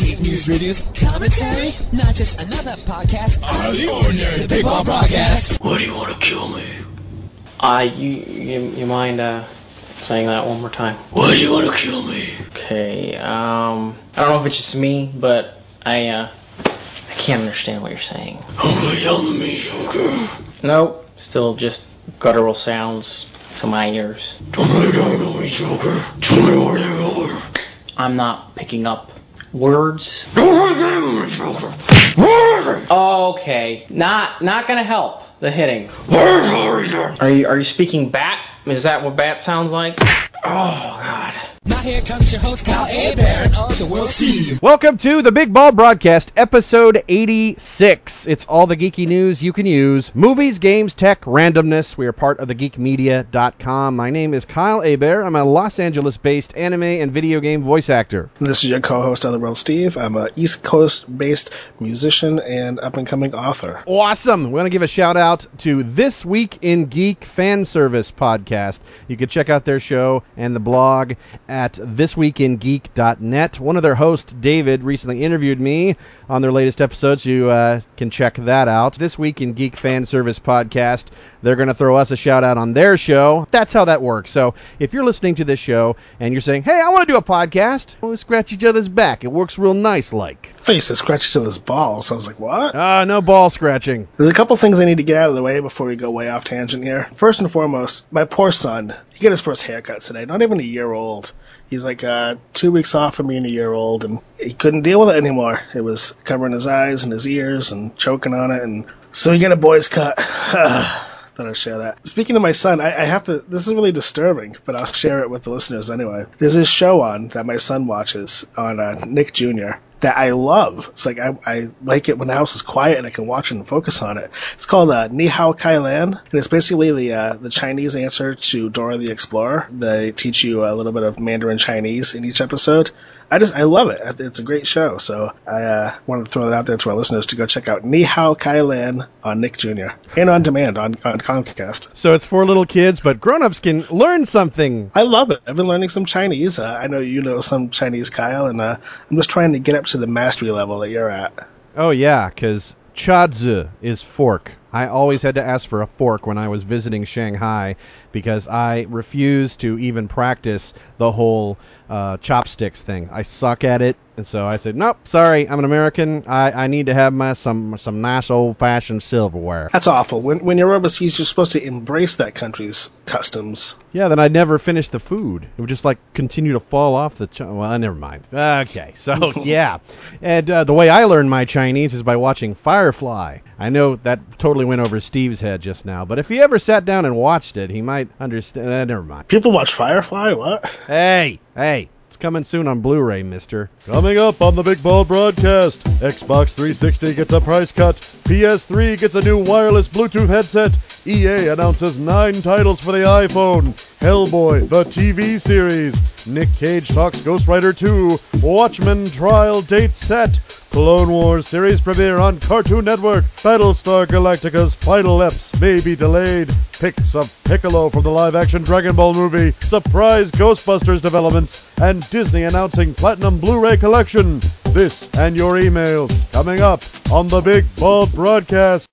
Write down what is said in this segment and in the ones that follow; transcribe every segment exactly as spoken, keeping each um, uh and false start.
Geek news, reviews, commentary, not just another podcast. Out of the ordinary, the Big Ball Broadcast. Why do you want to kill me? Uh, you, you, you mind, uh, saying that one more time? Why do you want to kill me? Okay, um, I don't know if it's just me, but I, uh, I can't understand what you're saying. Don't play down to me, Joker. Nope, still just guttural sounds to my ears. Don't play down to me, Joker. Tell me where they are. I'm not picking up words. Don't play down to me, Joker. Okay, not, not gonna help, the hitting. Where's Harry then? Are you, are you speaking bat? Is that what bat sounds like? Oh, God. Now here comes your host, Kyle Hebert, and all the world Steve. Welcome to the Big Ball Broadcast, episode eighty-six. It's all the geeky news you can use. Movies, games, tech, randomness. We are part of the geek media dot com. My name is Kyle Hebert. I'm a Los Angeles-based anime and video game voice actor. This is your co-host, Other World Steve. I'm a East Coast-based musician and up-and-coming author. Awesome! We want to give a shout-out to This Week in Geek Fan Service podcast. You can check out their show and the blog at this week in geek dot net. One of their hosts, David, recently interviewed me on their latest episodes. You uh, can check that out. This Week in Geek Fan Service podcast. They're going to throw us a shout-out on their show. That's how that works. So if you're listening to this show and you're saying, hey, I want to do a podcast, we'll scratch each other's back. It works real nice-like. I thought you said scratch each other's balls. I was like, what? Ah, uh, no ball scratching. There's a couple things I need to get out of the way before we go way off tangent here. First and foremost, my poor son. He got his first haircut today. Not even a year old. He's like uh, two weeks off from being a year old, and he couldn't deal with it anymore. It was covering his eyes and his ears and choking on it, and so he got a boy's cut. Thought I'd share that. Speaking of my son, I, I have to, this is really disturbing, but I'll share it with the listeners anyway. There's this show on that my son watches on uh, Nick Junior that I love. It's like, I, I like it when the house is quiet and I can watch it and focus on it. It's called uh, Ni Hao Kai Lan, and it's basically the uh, the Chinese answer to Dora the Explorer. They teach you a little bit of Mandarin Chinese in each episode. I just, I love it. It's a great show. So I uh, wanted to throw that out there to our listeners to go check out Ni Hao Kai Lan on Nick Junior and on demand on, on Comcast. So it's for little kids, but grown-ups can learn something. I love it. I've been learning some Chinese. Uh, I know you know some Chinese, Kyle, and uh, I'm just trying to get up to the mastery level that you're at. Oh, yeah, because chazi is fork. I always had to ask for a fork when I was visiting Shanghai because I refused to even practice the whole uh, chopsticks thing. I suck at it, and so I said, nope, sorry, I'm an American. I, I need to have my some some nice old-fashioned silverware. That's awful. When when you're overseas, you're supposed to embrace that country's customs. Yeah, then I'd never finish the food. It would just, like, continue to fall off the... Ch- well, never mind. Okay, so, yeah. And uh, the way I learned my Chinese is by watching Firefly. I know that totally went over Steve's head just now, but if he ever sat down and watched it, he might understand. Uh, never mind. People watch Firefly? What? Hey, hey. It's coming soon on Blu-ray, mister. Coming up on the Big Ball Broadcast, Xbox three sixty gets a price cut, P S three gets a new wireless Bluetooth headset, E A announces nine titles for the iPhone, Hellboy, the T V series, Nick Cage talks Ghost Rider two, Watchmen trial date set, Clone Wars series premiere on Cartoon Network, Battlestar Galactica's final eps may be delayed, pics of Piccolo from the live-action Dragon Ball movie, surprise Ghostbusters developments, and Disney announcing Platinum Blu-ray Collection. This and your emails coming up on the Big Ball Broadcast.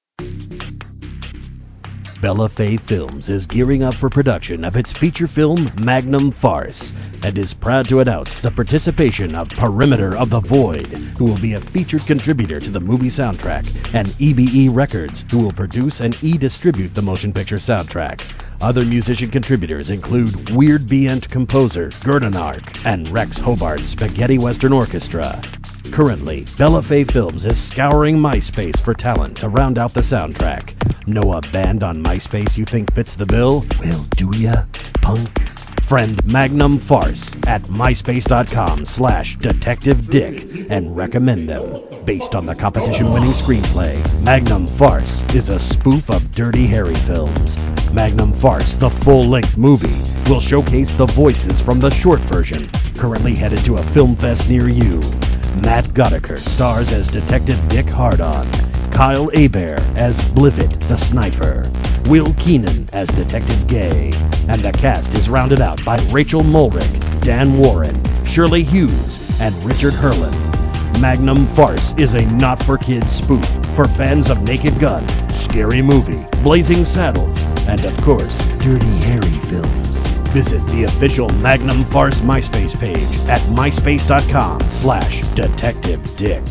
Bella Fey Films is gearing up for production of its feature film Magnum Farce and is proud to announce the participation of Perimeter of the Void, who will be a featured contributor to the movie soundtrack, and E B E Records, who will produce and e-distribute the motion picture soundtrack. Other musician contributors include Weird Bient composer Gurdonark and Rex Hobart's Spaghetti Western Orchestra. Currently, Bella Fey Films is scouring MySpace for talent to round out the soundtrack. Know a band on MySpace you think fits the bill? Well, do ya, punk? Friend Magnum Farce at myspace.com slash Detective Dick and recommend them. Based on the competition-winning screenplay, Magnum Farce is a spoof of Dirty Harry films. Magnum Farce, the full-length movie, will showcase the voices from the short version, currently headed to a film fest near you. Matt Gottaker stars as Detective Dick Hardon, Kyle Hebert as Blivett the Sniper, Will Keenan as Detective Gay, and the cast is rounded out by Rachel Mulrick, Dan Warren, Shirley Hughes, and Richard Herlin. Magnum Farce is a not-for-kids spoof for fans of Naked Gun, Scary Movie, Blazing Saddles, and of course, Dirty Harry films. Visit the official Magnum Farce MySpace page at myspace.com slash Detective Dick.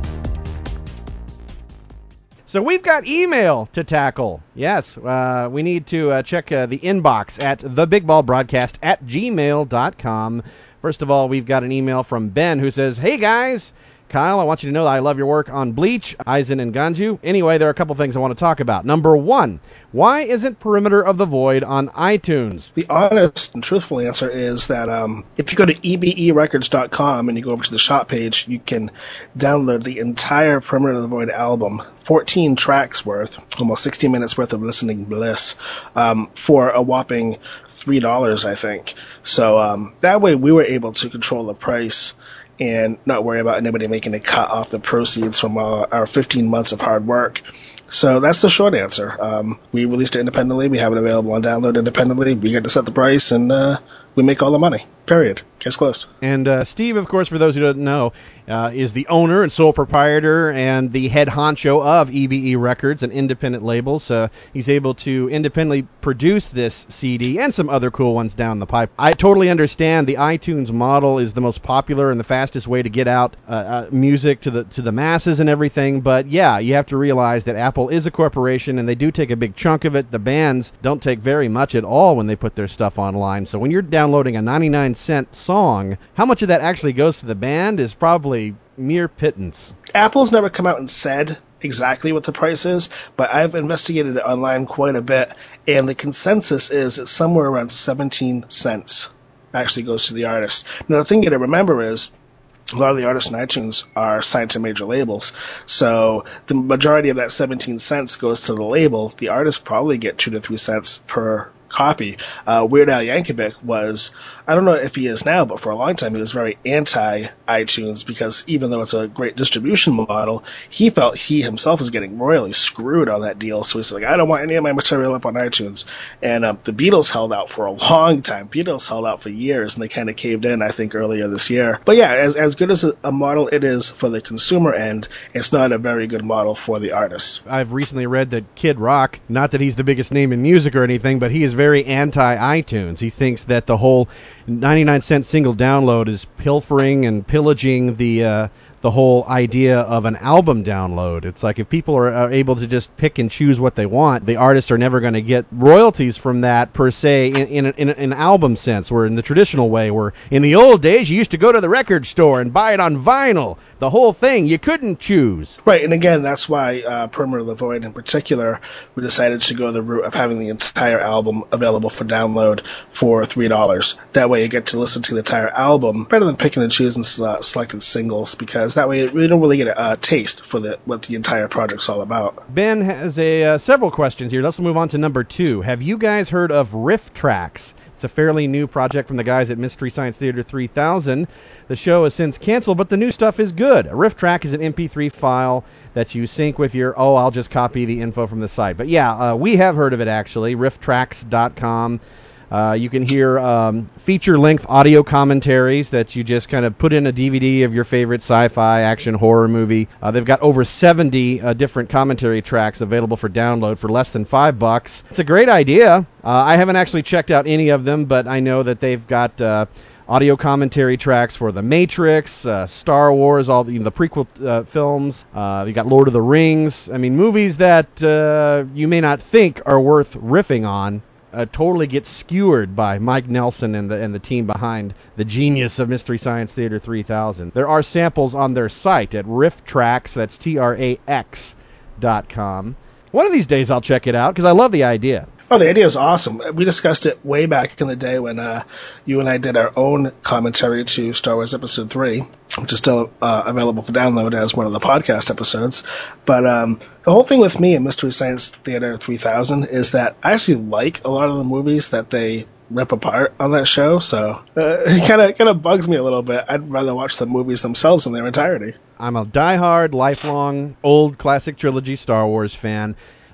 So we've got email to tackle. Yes, uh, we need to uh, check uh, the inbox at thebigballbroadcast at gmail dot com. First of all, we've got an email from Ben who says, "Hey guys, Kyle, I want you to know that I love your work on Bleach, Aizen, and Ganju. Anyway, there are a couple things I want to talk about. Number one, why isn't Perimeter of the Void on iTunes?" The honest and truthful answer is that um, if you go to E B E records dot com and you go over to the shop page, you can download the entire Perimeter of the Void album, fourteen tracks worth, almost sixty minutes worth of listening bliss, um, for a whopping three dollars, I think. So um, that way we were able to control the price and not worry about anybody making a cut off the proceeds from uh, our fifteen months of hard work. So that's the short answer. Um, we released it independently. We have it available on download independently. We get to set the price, and uh, we make all the money. Period. Case closed. And uh, Steve, of course, for those who don't know, uh, is the owner and sole proprietor and the head honcho of E B E Records, an independent label. So he's able to independently produce this C D and some other cool ones down the pipe. I totally understand the iTunes model is the most popular and the fastest way to get out uh, uh, music to the to the masses and everything. But yeah, you have to realize that Apple is a corporation and they do take a big chunk of it. The bands don't take very much at all when they put their stuff online. So when you're downloading a ninety-nine cent song, how much of that actually goes to the band is probably mere pittance. Apple's never come out and said exactly what the price is, but I've investigated it online quite a bit, and the consensus is it's somewhere around seventeen cents actually goes to the artist. Now, the thing you got to remember is a lot of the artists on iTunes are signed to major labels, so the majority of that seventeen cents goes to the label. The artists probably get two to three cents per copy. Uh, Weird Al Yankovic was, I don't know if he is now, but for a long time he was very anti-iTunes because even though it's a great distribution model, he felt he himself was getting royally screwed on that deal. So he's like, I don't want any of my material up on iTunes. And um, the Beatles held out for a long time. Beatles held out for years, and they kind of caved in, I think, earlier this year. But yeah, as, as good as a, a model it is for the consumer end, it's not a very good model for the artists. I've recently read that Kid Rock, not that he's the biggest name in music or anything, but he is very anti-iTunes. He thinks that the whole ninety-nine cent single download is pilfering and pillaging the uh, the whole idea of an album download. It's like if people are, are able to just pick and choose what they want, the artists are never going to get royalties from that per se in, in, in, in an album sense, where in the traditional way, where in the old days you used to go to the record store and buy it on vinyl. The whole thing, you couldn't choose. Right, and again, that's why uh, Perimeter of the Void in particular, we decided to go the route of having the entire album available for download for three dollars. That way you get to listen to the entire album, better than picking and choosing uh, selected singles, because that way we don't really get a uh, taste for the, what the entire project's all about. Ben has a uh, several questions here. Let's move on to number two. Have you guys heard of Riff Tracks? It's a fairly new project from the guys at Mystery Science Theater three thousand. The show has since canceled, but the new stuff is good. A riff track is an M P three file that you sync with your, oh, I'll just copy the info from the site. But yeah, uh, we have heard of it actually, riff tracks dot com. Uh, you can hear um, feature-length audio commentaries that you just kind of put in a D V D of your favorite sci-fi, action, horror movie. Uh, they've got over seventy uh, different commentary tracks available for download for less than five bucks. It's a great idea. Uh, I haven't actually checked out any of them, but I know that they've got uh, audio commentary tracks for The Matrix, uh, Star Wars, all the, you know, the prequel uh, films. Uh, you got Lord of the Rings. I mean, movies that uh, you may not think are worth riffing on. Uh, totally gets skewered by Mike Nelson and the and the team behind the genius of Mystery Science Theater three thousand. There are samples on their site at Riff Tracks, that's T R A X dot com. One of these days I'll check it out because I love the idea. Oh, the idea is awesome. We discussed it way back in the day when uh, you and I did our own commentary to Star Wars Episode three, which is still uh, available for download as one of the podcast episodes. But um, the whole thing with me and Mystery Science Theater three thousand is that I actually like a lot of the movies that they rip apart on that show, so uh, it kind of kind of bugs me a little bit. I'd rather watch the movies themselves in their entirety. I'm a diehard, lifelong, old classic trilogy Star Wars fan.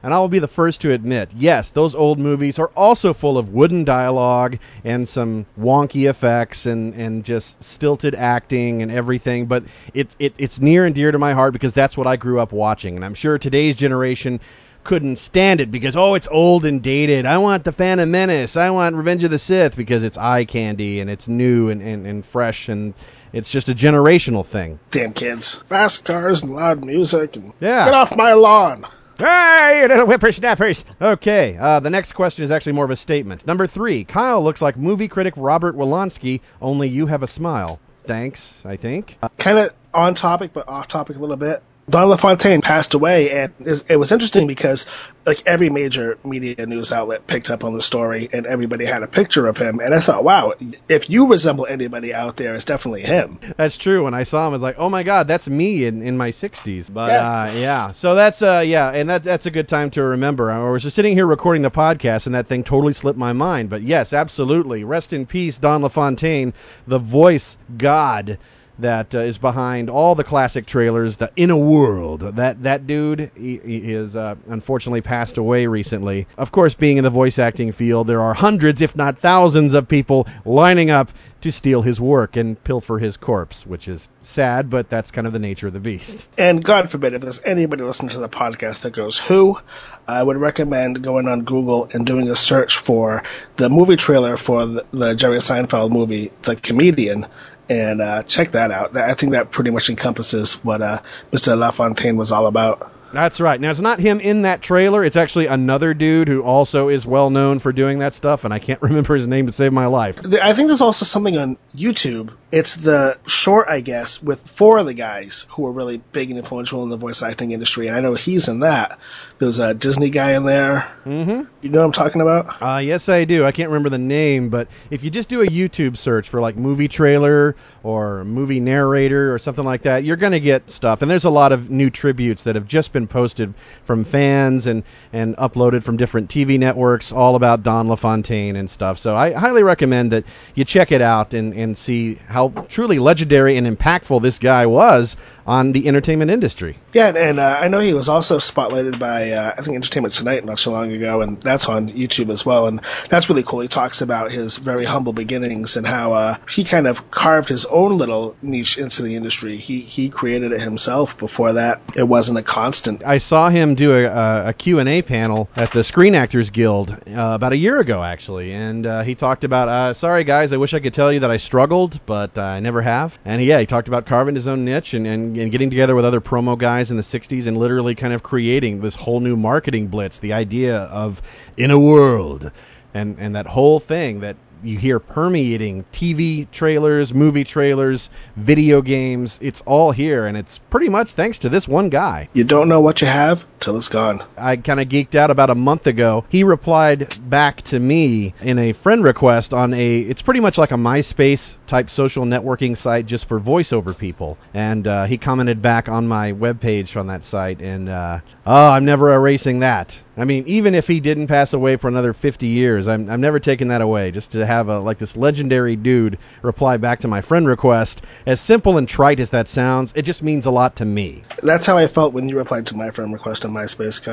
And I will be the first to admit, yes, those old movies are also full of wooden dialogue and some wonky effects and, and just stilted acting and everything, but it, it it's near and dear to my heart because that's what I grew up watching. And I'm sure today's generation couldn't stand it because, oh, it's old and dated. I want The Phantom Menace. I want Revenge of the Sith because it's eye candy and it's new and, and, and fresh, and it's just a generational thing. Damn kids. Fast cars and loud music and yeah. Get off my lawn. Hey, you little whippersnappers. Okay, uh, the next question is actually more of a statement. Number three, Kyle looks like movie critic Robert Wolanski, only you have a smile. Thanks, I think. Uh, kind of on topic, but off topic a little bit. Don LaFontaine passed away, and it was interesting because like every major media news outlet picked up on the story, and everybody had a picture of him. And I thought, wow, if you resemble anybody out there, it's definitely him. That's true. When I saw him, I was like, oh my God, that's me in, in my sixties. But yeah, uh, yeah. So that's uh, yeah, and that that's a good time to remember. I was just sitting here recording the podcast, and that thing totally slipped my mind. But yes, absolutely. Rest in peace, Don LaFontaine, the voice god that uh, is behind all the classic trailers, the In a World. That that dude he, he is uh, unfortunately passed away recently. Of course, being in the voice acting field, there are hundreds, if not thousands, of people lining up to steal his work and pilfer his corpse, which is sad, but that's kind of the nature of the beast. And God forbid, if there's anybody listening to the podcast that goes, who? I would recommend going on Google and doing a search for the movie trailer for the, the Jerry Seinfeld movie, The Comedian, and uh, check that out. I think that pretty much encompasses what uh, Mister LaFontaine was all about. That's right. Now, it's not him in that trailer. It's actually another dude who also is well known for doing that stuff, and I can't remember his name to save my life. I think there's also something on YouTube. It's the short, I guess, with four of the guys who are really big and influential in the voice acting industry, and I know he's in that. There's a Disney guy in there. Mm-hmm. You know what I'm talking about? Uh, yes, I do. I can't remember the name, but if you just do a YouTube search for, like, movie trailer or movie narrator or something like that, you're going to get stuff. And there's a lot of new tributes that have just been posted from fans and, and uploaded from different T V networks all about Don LaFontaine and stuff. So I highly recommend that you check it out and, and see how truly legendary and impactful this guy was on the entertainment industry. Yeah, and, and uh, I know he was also spotlighted by, uh, I think, Entertainment Tonight not so long ago, and that's on YouTube as well, and that's really cool. He talks about his very humble beginnings and how uh, he kind of carved his own little niche into the industry. He he created it himself. Before that, it wasn't a constant. I saw him do a, a Q and A panel at the Screen Actors Guild uh, about a year ago, actually, and uh, he talked about, uh, sorry guys, I wish I could tell you that I struggled, but uh, I never have. And yeah, he talked about carving his own niche and, and and getting together with other promo guys in the sixties and literally kind of creating this whole new marketing blitz, the idea of In a World, and, and that whole thing that you hear permeating T V trailers, movie trailers, video games. It's all here, and it's pretty much thanks to this one guy. You don't know what you have till it's gone. I kind of geeked out about a month ago. He replied back to me in a friend request on a, it's pretty much like a MySpace type social networking site just for voiceover people. And uh, he commented back on my webpage on that site, and uh, oh, I'm never erasing that. I mean, even if he didn't pass away for another fifty years, I'm, I'm never taking that away. Just to have a like this legendary dude reply back to my friend request, as simple and trite as that sounds, it just means a lot to me. That's how I felt when you replied to my friend request on MySpace,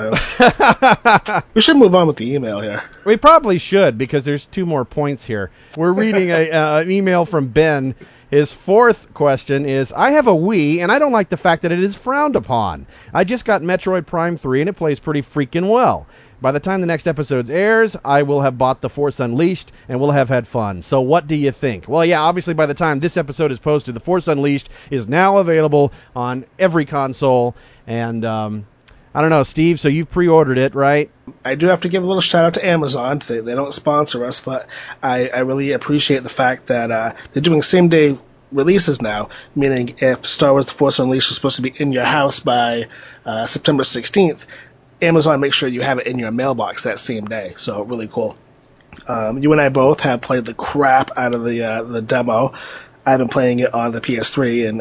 Kyle. We should move on with the email here. We probably should, because there's two more points here. We're reading a, uh, an email from Ben. His fourth question is, I have a Wii, and I don't like the fact that it is frowned upon. I just got Metroid Prime three, and it plays pretty freaking well. By the time the next episode airs, I will have bought The Force Unleashed, and will have had fun. So what do you think? Well, yeah, obviously by the time this episode is posted, The Force Unleashed is now available on every console, and um, I don't know, Steve, so you've pre-ordered it, right? I do have to give a little shout out to Amazon. They, they don't sponsor us, but I, I really appreciate the fact that uh, they're doing same day releases now, meaning if Star Wars The Force Unleashed is supposed to be in your house by uh, September sixteenth, Amazon makes sure you have it in your mailbox that same day. So really cool. Um, you and I both have played the crap out of the uh, the demo. I've been playing it on the P S three, and I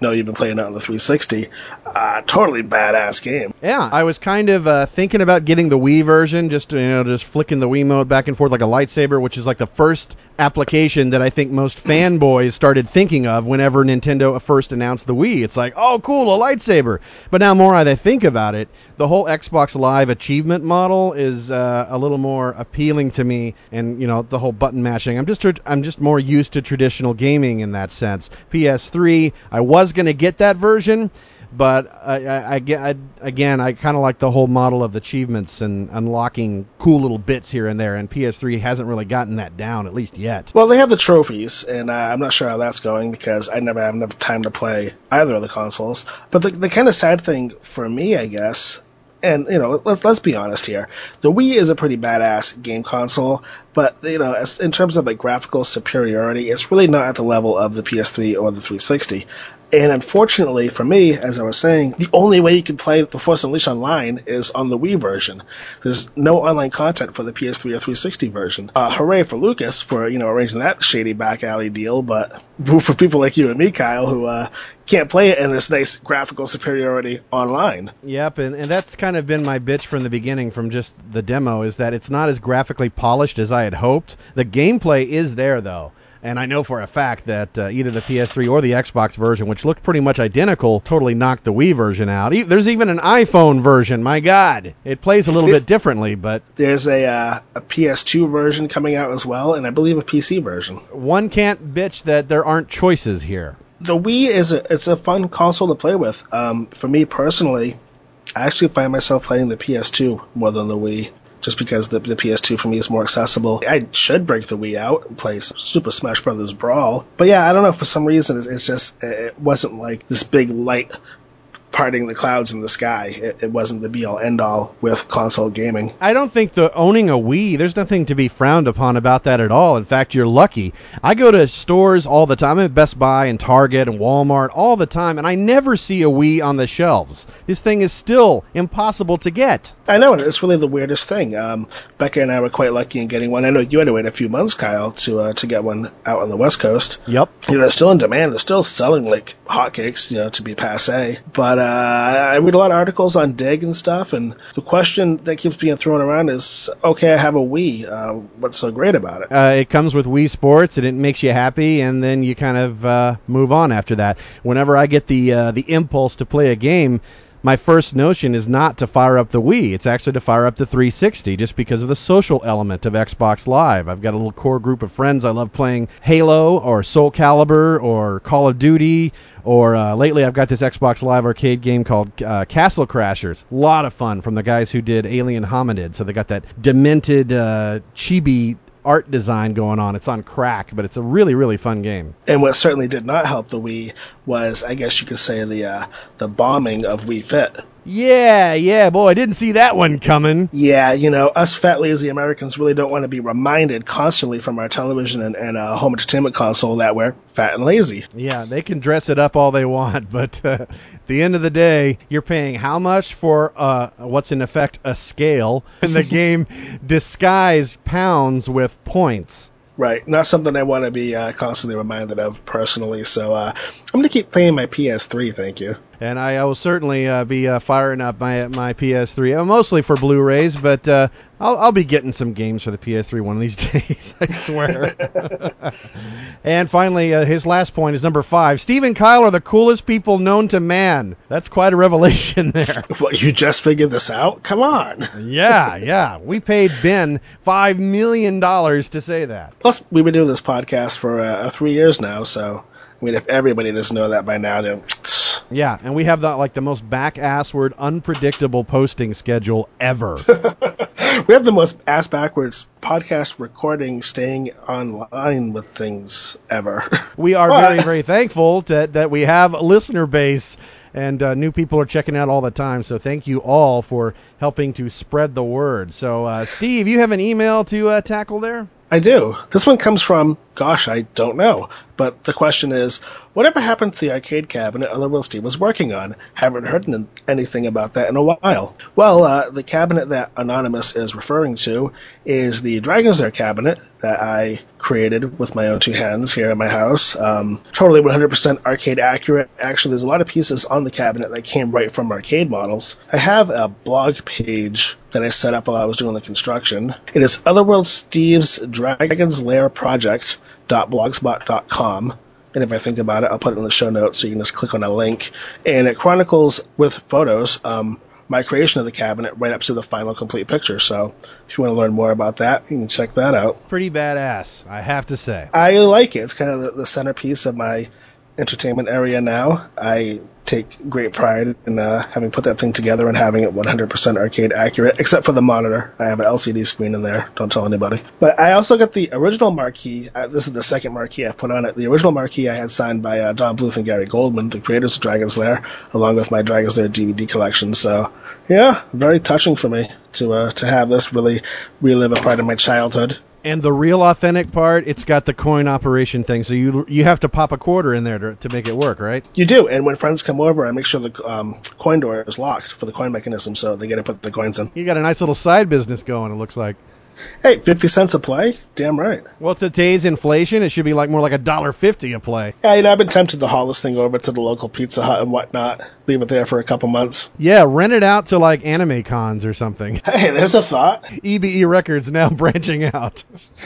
know you've been playing it on the three sixty. Uh, totally badass game. Yeah, I was kind of uh, thinking about getting the Wii version, just you know, just flicking the Wiimote back and forth like a lightsaber, which is like the first application that I think most fanboys started thinking of whenever Nintendo first announced the Wii. It's like, oh, cool, a lightsaber. But now more I think about it, the whole Xbox Live achievement model is uh, a little more appealing to me, and you know, the whole button mashing. I'm just I'm just more used to traditional gaming in that sense. P S three, I was going to get that version, but I, I, I, I again, I kind of like the whole model of achievements and unlocking cool little bits here and there, and P S three hasn't really gotten that down, at least yet. Well, they have the trophies, and uh, I'm not sure how that's going because I never have enough time to play either of the consoles. But the, the kind of sad thing for me, I guess, and, you know, let's let's be honest here. The Wii is a pretty badass game console, but, you know, as, in terms of the graphical superiority, it's really not at the level of the P S three or the three sixty. And unfortunately for me, as I was saying, the only way you can play The Force Unleashed online is on the Wii version. There's no online content for the P S three or three sixty version. Uh, hooray for Lucas for, you know, arranging that shady back alley deal, but for people like you and me, Kyle, who uh, can't play it in this nice graphical superiority online. Yep, and, and that's kind of been my bitch from the beginning, from just the demo, is that it's not as graphically polished as I had hoped. The gameplay is there, though. And I know for a fact that uh, either the P S three or the Xbox version, which looked pretty much identical, totally knocked the Wii version out. E- There's even an iPhone version. My God. It plays a little bit differently, but... There's a, uh, a P S two version coming out as well, and I believe a P C version. One can't bitch that there aren't choices here. The Wii is a, it's a fun console to play with. Um, for me personally, I actually find myself playing the P S two more than the Wii. Just because the, the P S two for me is more accessible. I should break the Wii out and play Super Smash Bros. Brawl. But yeah, I don't know, for some reason, it's, it's just, it wasn't like this big light parting the clouds in the sky. It, it wasn't the be-all, end-all with console gaming. I don't think the owning a Wii, there's nothing to be frowned upon about that at all. In fact, you're lucky. I go to stores all the time. I'm at Best Buy and Target and Walmart all the time, and I never see a Wii on the shelves. This thing is still impossible to get. I know, it's really the weirdest thing. Um, Becca and I were quite lucky in getting one. I know you had to wait a few months, Kyle, to uh, to get one out on the West Coast. Yep. You know, it's still in demand. It's still selling like hotcakes, you know, to be passé. But uh, I read a lot of articles on Dig and stuff, and the question that keeps being thrown around is, okay, I have a Wii. Uh, what's so great about it? Uh, it comes with Wii Sports, and it makes you happy, and then you kind of uh, move on after that. Whenever I get the uh, the impulse to play a game, my first notion is not to fire up the Wii. It's actually to fire up the three sixty, just because of the social element of Xbox Live. I've got a little core group of friends. I love playing Halo or Soul Calibur or Call of Duty, or uh, lately I've got this Xbox Live arcade game called uh, Castle Crashers. A lot of fun from the guys who did Alien Hominid. So they got that demented uh, chibi art design going on. It's on crack, but it's a really, really fun game. And what certainly did not help the Wii was, I guess you could say, the uh, the bombing of Wii Fit. Yeah, yeah, boy, I didn't see that one coming. Yeah, you know, us fat, lazy Americans really don't want to be reminded constantly from our television and, and uh, home entertainment console that we're fat and lazy. Yeah, they can dress it up all they want, but uh, at the end of the day, you're paying how much for uh, what's in effect a scale, and the game disguise pounds with points. Right, not something I want to be uh, constantly reminded of personally, so uh, I'm going to keep playing my P S three, thank you. And I, I will certainly uh, be uh, firing up my my P S three, uh, mostly for Blu-rays, but uh, I'll, I'll be getting some games for the P S three one of these days, I swear. And finally, uh, his last point is number five. Steve and Kyle are the coolest people known to man. That's quite a revelation there. What, you just figured this out? Come on. Yeah, yeah. We paid Ben five million dollars to say that. Plus, we've been doing this podcast for uh, three years now, so, I mean, if everybody doesn't know that by now, then... Yeah, and we have the, like the most back-assward, unpredictable posting schedule ever. We have the most ass-backwards podcast recording, staying online with things ever. We are very, very thankful to, that we have a listener base, and uh, new people are checking out all the time, so thank you all for helping to spread the word. So, uh, Steve, you have an email to uh, tackle there? I do. This one comes from, gosh, I don't know. But the question is, whatever happened to the arcade cabinet Otherworld Steve was working on? Haven't heard n- anything about that in a while. Well, uh, the cabinet that Anonymous is referring to is the Dragon's Lair cabinet that I created with my own two hands here in my house. Um, totally one hundred percent arcade accurate. Actually, there's a lot of pieces on the cabinet that came right from arcade models. I have a blog page that I set up while I was doing the construction. It is Otherworld Steve's Dragon's Lair Project dot blogspot dot com, and if I think about it, I'll put it in the show notes so you can just click on a link, and it chronicles with photos um, my creation of the cabinet right up to the final complete picture. So if you want to learn more about that, you can check that out. Pretty badass, I have to say. I like it. It's kind of the, the centerpiece of my entertainment area now. I take great pride in uh, having put that thing together and having it one hundred percent arcade accurate, except for the monitor. I have an L C D screen in there. Don't tell anybody. But I also got the original marquee. Uh, this is the second marquee I've put on it. The original marquee I had signed by uh, Don Bluth and Gary Goldman, the creators of Dragon's Lair, along with my Dragon's Lair D V D collection. So, yeah, very touching for me to uh, to have this really relive a part of my childhood. And the real authentic part, it's got the coin operation thing, so you you have to pop a quarter in there to, to make it work, right? You do, and when friends come over, I make sure the um, coin door is locked for the coin mechanism, so they get to put the coins in. You got a nice little side business going, it looks like. Hey, fifty cents a play? Damn right. Well, today's inflation, it should be like more like a dollar fifty a play. Yeah, you know, I've been tempted to haul this thing over to the local Pizza Hut and whatnot. Leave it there for a couple months. Yeah, rent it out to like anime cons or something. Hey, there's a thought. E B E Records now branching out.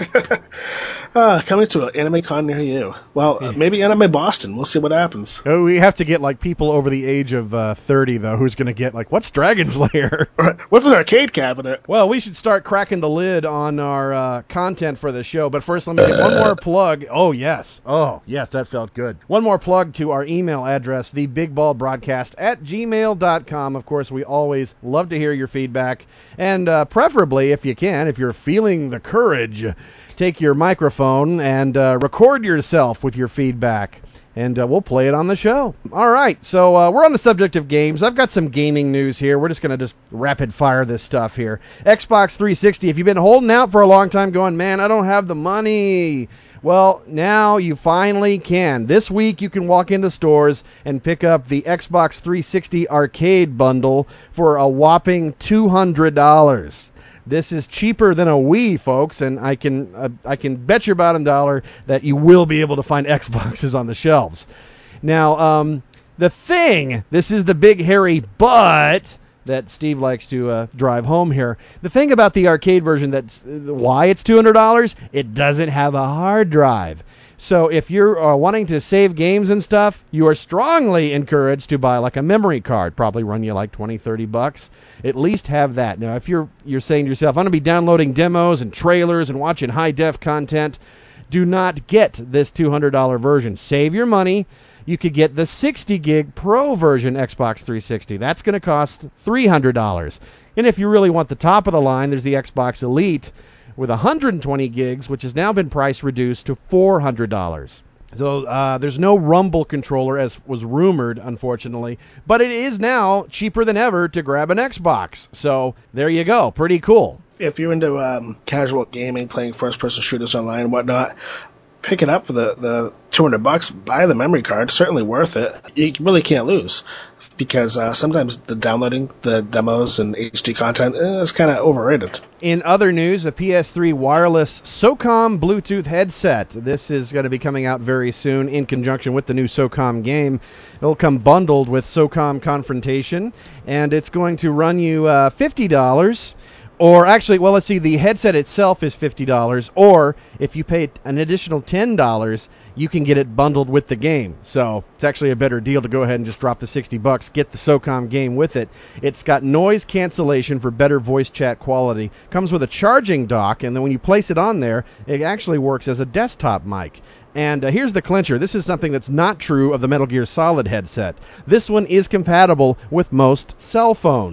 uh, coming to an anime con near you. Well, uh, maybe Anime Boston. We'll see what happens. Oh, we have to get like people over the age of uh, thirty, though, who's going to get like, what's Dragon's Lair? What's an arcade cabinet? Well, we should start cracking the lid on our uh, content for the show. But first, let me get one more plug. Oh, yes. Oh, yes, that felt good. One more plug to our email address, the big ball broadcast at gmail dot com. Of course, we always love to hear your feedback. And uh, preferably, if you can, if you're feeling the courage, take your microphone and uh, record yourself with your feedback. And uh, we'll play it on the show. All right, so uh, we're on the subject of games. I've got some gaming news here. We're just going to just rapid fire this stuff here. Xbox three sixty, if you've been holding out for a long time going, man, I don't have the money. Well, now you finally can. This week you can walk into stores and pick up the Xbox three sixty Arcade Bundle for a whopping two hundred dollars. This is cheaper than a Wii, folks, and I can uh, I can bet your bottom dollar that you will be able to find Xboxes on the shelves. Now, um, the thing, this is the big hairy but that Steve likes to uh, drive home here. The thing about the arcade version, that's uh, why it's two hundred dollars, it doesn't have a hard drive. So if you're uh, wanting to save games and stuff, you are strongly encouraged to buy like a memory card. Probably run you like twenty, thirty bucks. At least have that. Now, if you're you're saying to yourself, I'm going to be downloading demos and trailers and watching high-def content, do not get this two hundred dollars version. Save your money. You could get the sixty gig Pro version Xbox three sixty. That's going to cost three hundred dollars. And if you really want the top of the line, there's the Xbox Elite with one hundred twenty gigs, which has now been price reduced to four hundred dollars. So uh, there's no Rumble controller, as was rumored, unfortunately. But it is now cheaper than ever to grab an Xbox. So there you go. Pretty cool. If you're into um, casual gaming, playing first-person shooters online and whatnot, pick it up for the, the two hundred bucks. Buy the memory card. Certainly worth it. You really can't lose. Because uh, sometimes the downloading the demos and H D content is kind of overrated. In other news, a P S three wireless SOCOM Bluetooth headset. This is going to be coming out very soon in conjunction with the new SOCOM game. It'll come bundled with SOCOM Confrontation, and it's going to run you uh, fifty dollars. Or actually, well, let's see, the headset itself is fifty dollars, or if you pay an additional ten dollars, you can get it bundled with the game. So it's actually a better deal to go ahead and just drop the sixty bucks, get the SOCOM game with it. It's got noise cancellation for better voice chat quality. Comes with a charging dock, and then when you place it on there, it actually works as a desktop mic. And uh, here's the clincher. This is something that's not true of the Metal Gear Solid headset. This one is compatible with most cell phones.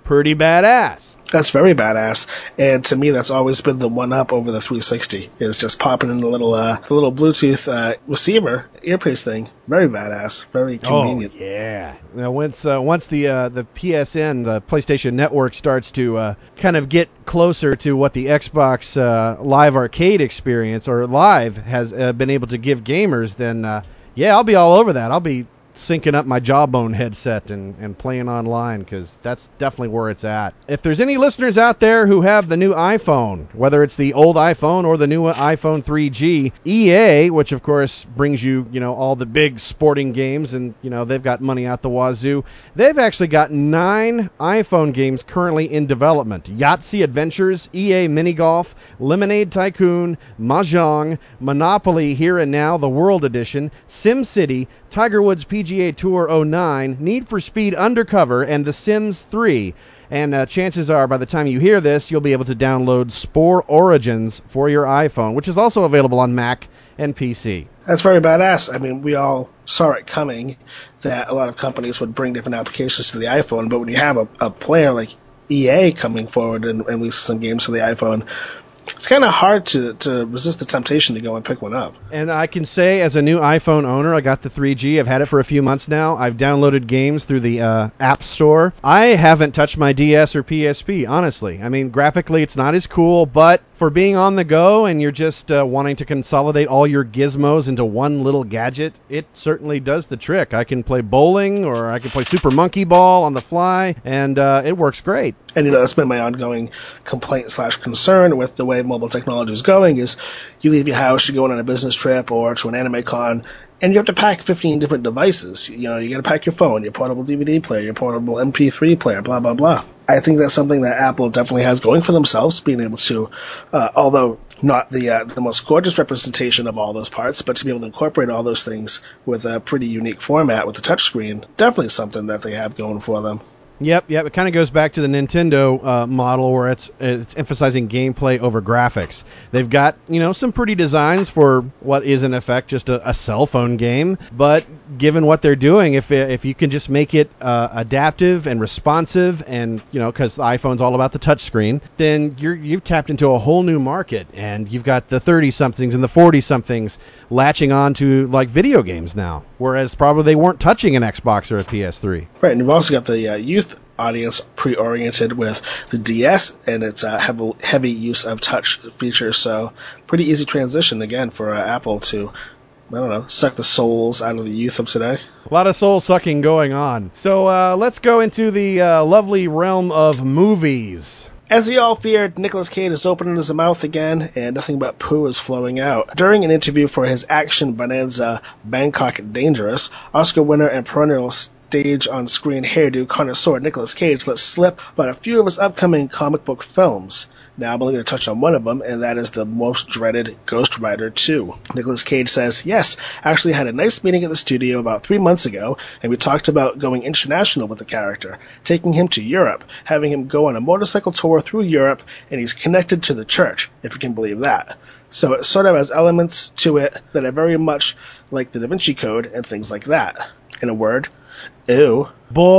pretty badass. That's very badass, and to me, that's always been the one-up over the three sixty. Is just popping in the little, uh, the little Bluetooth uh, receiver earpiece thing. Very badass, very convenient. Oh yeah. Now once uh, once the uh, the P S N, the PlayStation Network, starts to uh, kind of get closer to what the Xbox uh, Live Arcade experience or Live has uh, been able to give gamers, then uh, yeah, I'll be all over that. I'll be syncing up my Jawbone headset and, and playing online, because that's definitely where it's at. If there's any listeners out there who have the new iPhone, whether it's the old iPhone or the new iPhone three G, E A, which of course brings you, you know, all the big sporting games, and, you know, they've got money out the wazoo, they've actually got nine iPhone games currently in development. Yahtzee Adventures, E A Mini Golf, Lemonade Tycoon, Mahjong, Monopoly Here and Now, the World Edition, SimCity, Tiger Woods P G A Tour oh nine, Need for Speed Undercover, and The Sims three. And uh, chances are, by the time you hear this, you'll be able to download Spore Origins for your iPhone, which is also available on Mac and P C. That's very badass. I mean, we all saw it coming that a lot of companies would bring different applications to the iPhone, but when you have a, a player like E A coming forward and, and releasing some games for the iPhone, it's kind of hard to, to resist the temptation to go and pick one up. And I can say, as a new iPhone owner, I got the three G. I've had it for a few months now. I've downloaded games through the uh, App Store. I haven't touched my D S or P S P, honestly. I mean, graphically, it's not as cool, but for being on the go and you're just uh, wanting to consolidate all your gizmos into one little gadget, it certainly does the trick. I can play bowling, or I can play Super Monkey Ball on the fly, and uh, it works great. And, you know, that's been my ongoing complaint slash concern with the way mobile technology is going, is you leave your house, you go on a business trip or to an anime con, and you have to pack fifteen different devices. You know, you got to pack your phone, your portable D V D player, your portable M P three player, blah, blah, blah. I think that's something that Apple definitely has going for themselves, being able to, uh, although not the uh, the most gorgeous representation of all those parts, but to be able to incorporate all those things with a pretty unique format with the touchscreen, definitely something that they have going for them. Yep, yep. It kind of goes back to the Nintendo uh, model, where it's it's emphasizing gameplay over graphics. They've got, you know, some pretty designs for what is in effect just a, a cell phone game, but given what they're doing, if if you can just make it uh, adaptive and responsive, and, you know, because the iPhone's all about the touchscreen, then you're you've tapped into a whole new market, and you've got the thirty somethings and the forty somethings latching on to like video games now, whereas probably they weren't touching an Xbox or a P S three. Right, and you've also got the uh, youth audience pre-oriented with the D S and its uh, heavy, heavy use of touch features, so pretty easy transition again for uh, Apple to, I don't know, suck the souls out of the youth of today. A lot of soul sucking going on. So uh, let's go into the uh, lovely realm of movies. As we all feared, Nicolas Cage is opening his mouth again, and nothing but poo is flowing out. During an interview for his action bonanza Bangkok Dangerous, Oscar winner and perennial stage on screen hairdo connoisseur Nicolas Cage let slip about a few of his upcoming comic book films. Now I'm only going to touch on one of them, and that is the most dreaded Ghost Rider two. Nicolas Cage says, yes, actually had a nice meeting at the studio about three months ago, and we talked about going international with the character, taking him to Europe, having him go on a motorcycle tour through Europe, and he's connected to the church, if you can believe that. So it sort of has elements to it that are very much like the Da Vinci Code and things like that. In a word, ew.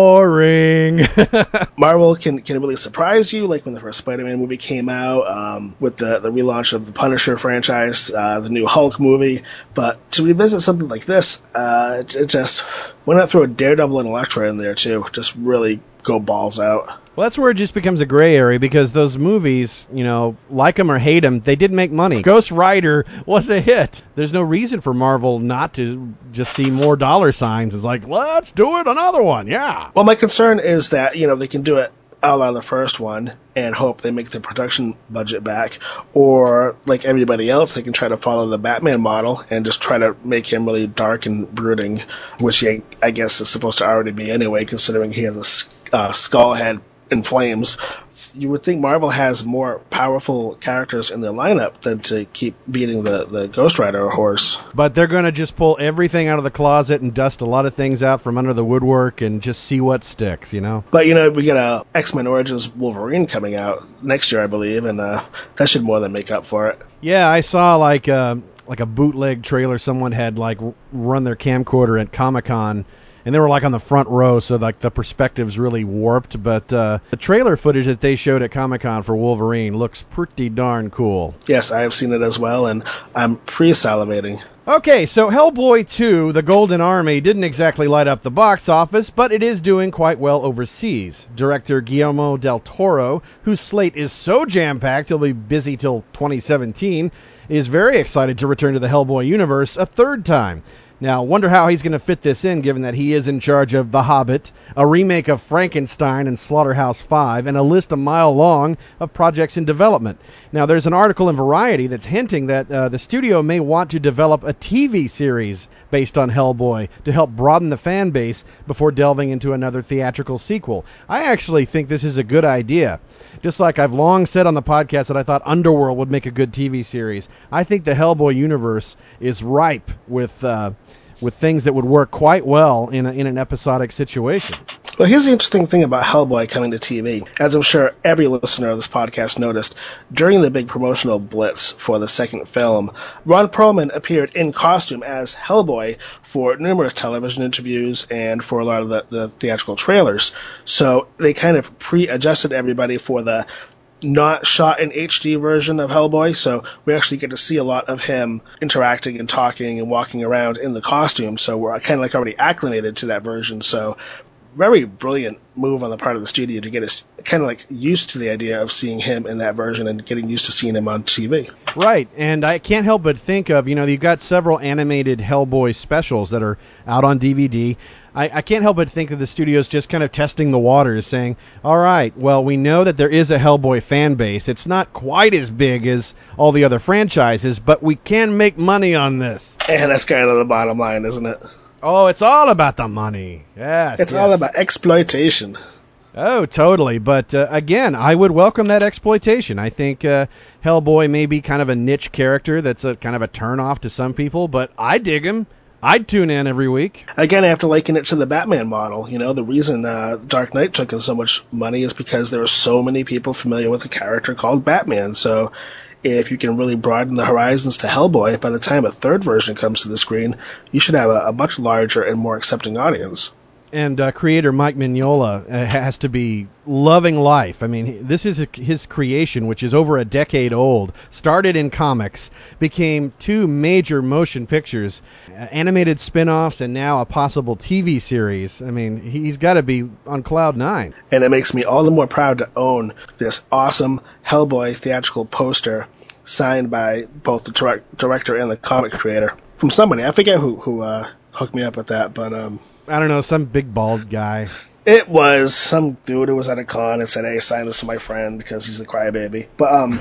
Boring. Marvel can can really surprise you, like when the first Spider-Man movie came out, um, with the, the relaunch of the Punisher franchise, uh, the new Hulk movie. But to revisit something like this, uh, it, it just, why not throw a Daredevil and Elektra in there too? Just really go balls out. Well, that's where it just becomes a gray area, because those movies, you know, like them or hate them, they did make money. Ghost Rider was a hit. There's no reason for Marvel not to just see more dollar signs. It's like, let's do it, another one, yeah. Well, my concern is that, you know, they can do it a la the first one and hope they make the production budget back, or like everybody else, they can try to follow the Batman model and just try to make him really dark and brooding, which he, I guess, is supposed to already be anyway, considering he has a uh, skull head in flames. You would think Marvel has more powerful characters in their lineup than to keep beating the, the Ghost Rider horse. But they're going to just pull everything out of the closet and dust a lot of things out from under the woodwork and just see what sticks, you know? But, you know, we get a X-Men Origins Wolverine coming out next year, I believe, and uh, that should more than make up for it. Yeah, I saw like a, like a bootleg trailer someone had like run their camcorder at Comic-Con, and they were like on the front row, so like the perspective's really warped. But uh, the trailer footage that they showed at Comic-Con for Wolverine looks pretty darn cool. Yes, I have seen it as well, and I'm pre-salivating. Okay, so Hellboy two, The Golden Army, didn't exactly light up the box office, but it is doing quite well overseas. Director Guillermo del Toro, whose slate is so jam-packed he'll be busy till twenty seventeen, is very excited to return to the Hellboy universe a third time. Now, wonder how he's going to fit this in, given that he is in charge of The Hobbit, a remake of Frankenstein and Slaughterhouse five, and a list a mile long of projects in development. Now, there's an article in Variety that's hinting that uh, the studio may want to develop a T V series based on Hellboy to help broaden the fan base before delving into another theatrical sequel. I actually think this is a good idea. Just like I've long said on the podcast that I thought Underworld would make a good T V series, I think the Hellboy universe is ripe with uh, with things that would work quite well in a, in an episodic situation. Well, here's the interesting thing about Hellboy coming to T V. As I'm sure every listener of this podcast noticed, during the big promotional blitz for the second film, Ron Perlman appeared in costume as Hellboy for numerous television interviews and for a lot of the, the theatrical trailers. So they kind of pre-adjusted everybody for the not shot in H D version of Hellboy, so we actually get to see a lot of him interacting and talking and walking around in the costume, so we're kind of like already acclimated to that version. So very brilliant move on the part of the studio to get us kind of like used to the idea of seeing him in that version and getting used to seeing him on T V. Right, and I can't help but think of, you know, you've got several animated Hellboy specials that are out on D V D. I, I can't help but think that the studio's just kind of testing the waters, saying, all right, well, we know that there is a Hellboy fan base. It's not quite as big as all the other franchises, but we can make money on this. And that's kind of the bottom line, isn't it? Oh, it's all about the money. Yes, It's yes. all about exploitation. Oh, totally. But uh, again, I would welcome that exploitation. I think uh, Hellboy may be kind of a niche character that's a kind of a turn-off to some people, but I dig him. I'd tune in every week. Again, I have to liken it to the Batman model. You know, the reason uh, Dark Knight took in so much money is because there are so many people familiar with a character called Batman. So if you can really broaden the horizons to Hellboy, by the time a third version comes to the screen, you should have a, a much larger and more accepting audience. And uh, creator Mike Mignola uh, has to be loving life. I mean, this is a, his creation, which is over a decade old, started in comics, became two major motion pictures, uh, animated spin-offs, and now a possible T V series. I mean, he's got to be on cloud nine. And it makes me all the more proud to own this awesome Hellboy theatrical poster signed by both the direct, director and the comic creator from somebody. I forget who, who uh, hooked me up with that, but... um. I don't know, some big bald guy. It was some dude who was at a con and said, hey, sign this to my friend because he's a crybaby. But, um,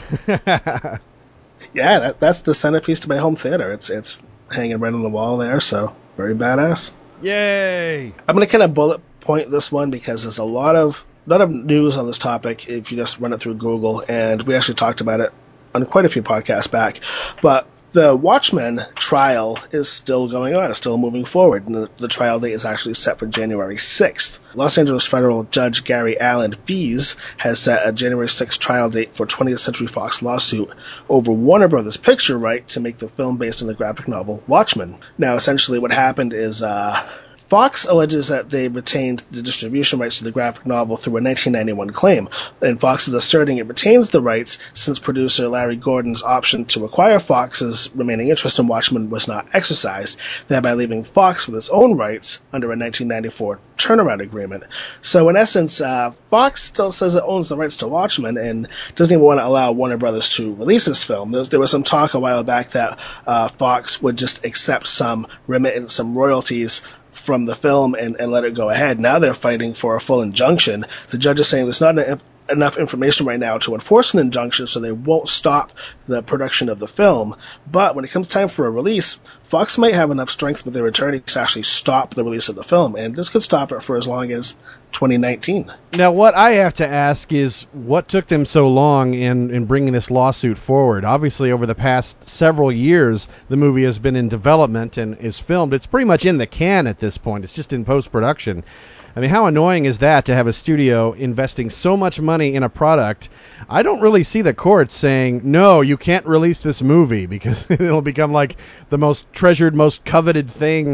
yeah, that, that's the centerpiece to my home theater. It's it's hanging right on the wall there, so very badass. Yay! I'm going to kind of bullet point this one because there's a lot of, lot of news on this topic if you just run it through Google, and we actually talked about it on quite a few podcasts back. But the Watchmen trial is still going on. It's still moving forward. And the, the trial date is actually set for January sixth. Los Angeles federal judge Gary Allen Fees has set a January sixth trial date for twentieth Century Fox lawsuit over Warner Brothers picture right to make the film based on the graphic novel Watchmen. Now, essentially what happened is uh, Fox alleges that they retained the distribution rights to the graphic novel through a nineteen ninety-one claim, and Fox is asserting it retains the rights since producer Larry Gordon's option to acquire Fox's remaining interest in Watchmen was not exercised, thereby leaving Fox with its own rights under a nineteen ninety-four turnaround agreement. So in essence, uh, Fox still says it owns the rights to Watchmen and doesn't even want to allow Warner Brothers to release this film. There was, there was some talk a while back that uh, Fox would just accept some remittance, some royalties from the film and, and let it go ahead. Now they're fighting for a full injunction. The judge is saying there's not en- enough information right now to enforce an injunction, so they won't stop the production of the film. But when it comes time for a release, Fox might have enough strength with their attorney to actually stop the release of the film, and this could stop it for as long as twenty nineteen. Now, what I have to ask is, what took them so long in, in bringing this lawsuit forward? Obviously, over the past several years, the movie has been in development and is filmed. It's pretty much in the can at this point. It's just in post-production. I mean, how annoying is that to have a studio investing so much money in a product? I don't really see the courts saying, no, you can't release this movie, because it'll become like the most treasured, most coveted thing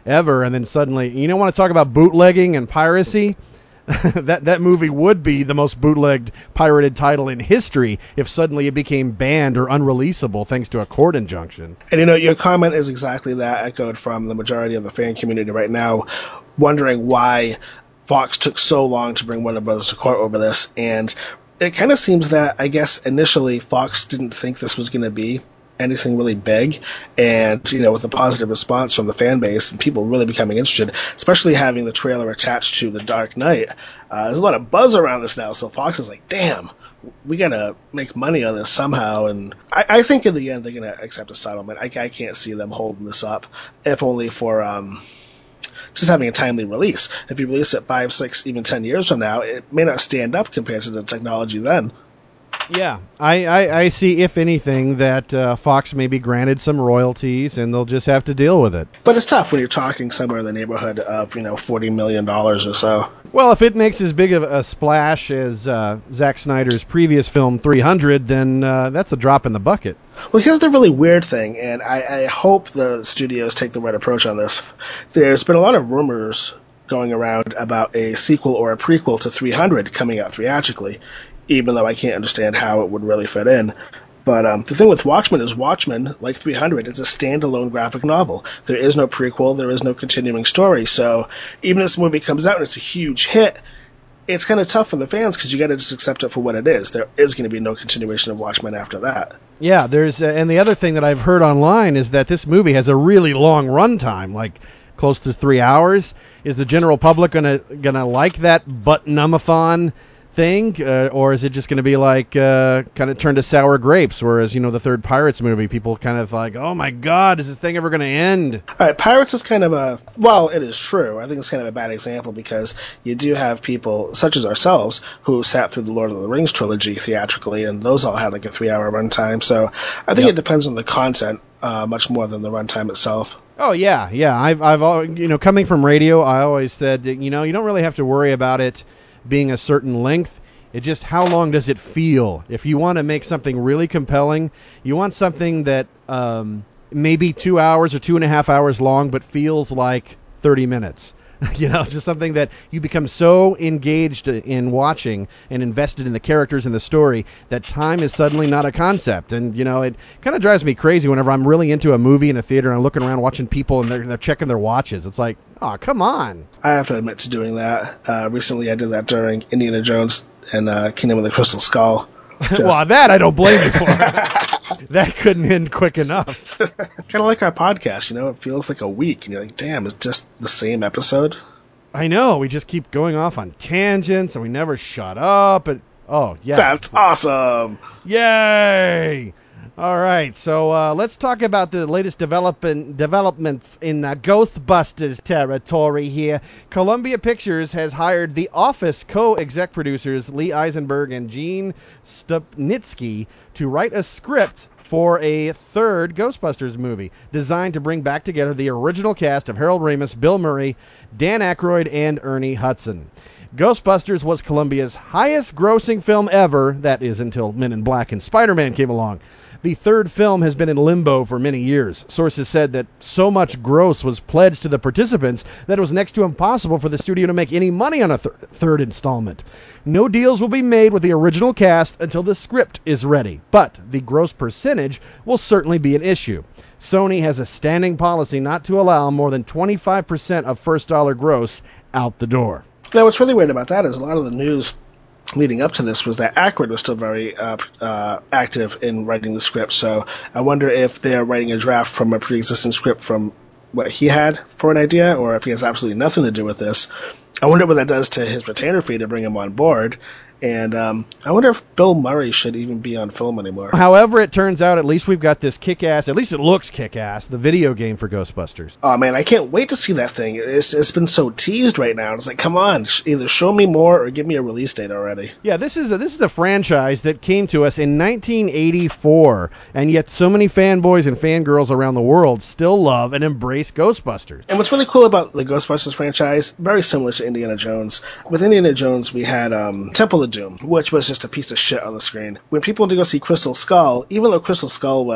ever, and then suddenly, you don't want to talk about bootlegging and piracy? that that movie would be the most bootlegged pirated title in history if suddenly it became banned or unreleasable thanks to a court injunction. And you know, your comment is exactly that, echoed from the majority of the fan community right now, wondering why Fox took so long to bring Warner Brothers to court over this. And it kind of seems that, I guess, initially Fox didn't think this was going to be anything really big, and you know, with a positive response from the fan base and people really becoming interested, especially having the trailer attached to The Dark Knight, uh, there's a lot of buzz around this now. So Fox is like, "Damn, we gotta make money on this somehow." And I, I think in the end they're gonna accept a settlement. I, I can't see them holding this up, if only for um, just having a timely release. If you release it five, six, even ten years from now, it may not stand up compared to the technology then. Yeah, I, I, I see, if anything, that uh, Fox may be granted some royalties, and they'll just have to deal with it. But it's tough when you're talking somewhere in the neighborhood of, you know, forty million dollars or so. Well, if it makes as big of a splash as uh, Zack Snyder's previous film, three hundred, then uh, that's a drop in the bucket. Well, here's the really weird thing, and I, I hope the studios take the right approach on this. There's been a lot of rumors going around about a sequel or a prequel to three hundred coming out theatrically, even though I can't understand how it would really fit in. But um, the thing with Watchmen is Watchmen, like three hundred, is a standalone graphic novel. There is no prequel, there is no continuing story, so even if this movie comes out and it's a huge hit, it's kind of tough for the fans because you got to just accept it for what it is. There is going to be no continuation of Watchmen after that. Yeah, there's, uh, and the other thing that I've heard online is that this movie has a really long runtime, like close to three hours. Is the general public gonna gonna like that button-umathon thing, uh, or is it just going to be like uh, kind of turn to sour grapes? Whereas, you know, the third Pirates movie, people kind of like, oh my God, is this thing ever going to end? All right, Pirates is kind of a, well, it is true. I think it's kind of a bad example because you do have people such as ourselves who sat through the Lord of the Rings trilogy theatrically, and those all had like a three-hour runtime. So I think yep. It depends on the content uh, much more than the runtime itself. Oh yeah, yeah. I've, I've, you know, coming from radio, I always said that, you know, you don't really have to worry about it being a certain length. It just, how long does it feel? If you want to make something really compelling, you want something that um, maybe two hours or two and a half hours long, but feels like thirty minutes. You know, just something that you become so engaged in watching and invested in the characters and the story that time is suddenly not a concept. And, you know, it kind of drives me crazy whenever I'm really into a movie in a theater and I'm looking around watching people and they're, they're checking their watches. It's like, oh, come on. I have to admit to doing that. Uh, recently I did that during Indiana Jones and uh, Kingdom of the Crystal Skull. Just... well, that I don't blame you for. That couldn't end quick enough. Kind of like our podcast, you know, it feels like a week, and you're like, damn, it's just the same episode. I know, we just keep going off on tangents, and we never shut up. And oh, yeah. That's awesome! Yay! All right, so uh, let's talk about the latest development, developments in uh, Ghostbusters territory here. Columbia Pictures has hired The Office co-exec producers Lee Eisenberg and Gene Stupnitsky to write a script for a third Ghostbusters movie designed to bring back together the original cast of Harold Ramis, Bill Murray, Dan Aykroyd, and Ernie Hudson. Ghostbusters was Columbia's highest-grossing film ever, that is until Men in Black and Spider-Man came along. The third film has been in limbo for many years. Sources said that so much gross was pledged to the participants that it was next to impossible for the studio to make any money on a th- third installment. No deals will be made with the original cast until the script is ready, but the gross percentage will certainly be an issue. Sony has a standing policy not to allow more than twenty-five percent of first dollar gross out the door. Now, what's really weird about that is a lot of the news leading up to this was that Aykroyd was still very uh, uh, active in writing the script, so I wonder if they're writing a draft from a pre-existing script from what he had for an idea, or if he has absolutely nothing to do with this. I wonder what that does to his retainer fee to bring him on board. And um, I wonder if Bill Murray should even be on film anymore. However it turns out, at least we've got this kick-ass, at least it looks kick-ass, the video game for Ghostbusters. Oh, man, I can't wait to see that thing. It's, it's been so teased right now. It's like, come on, either show me more or give me a release date already. Yeah, this is a, this is a franchise that came to us in nineteen eighty-four, and yet so many fanboys and fangirls around the world still love and embrace Ghostbusters. And what's really cool about the Ghostbusters franchise, very similar to Indiana Jones. With Indiana Jones, we had um, Temple of Doom, which was just a piece of shit on the screen. When people went to go see Crystal Skull, even though Crystal Skull was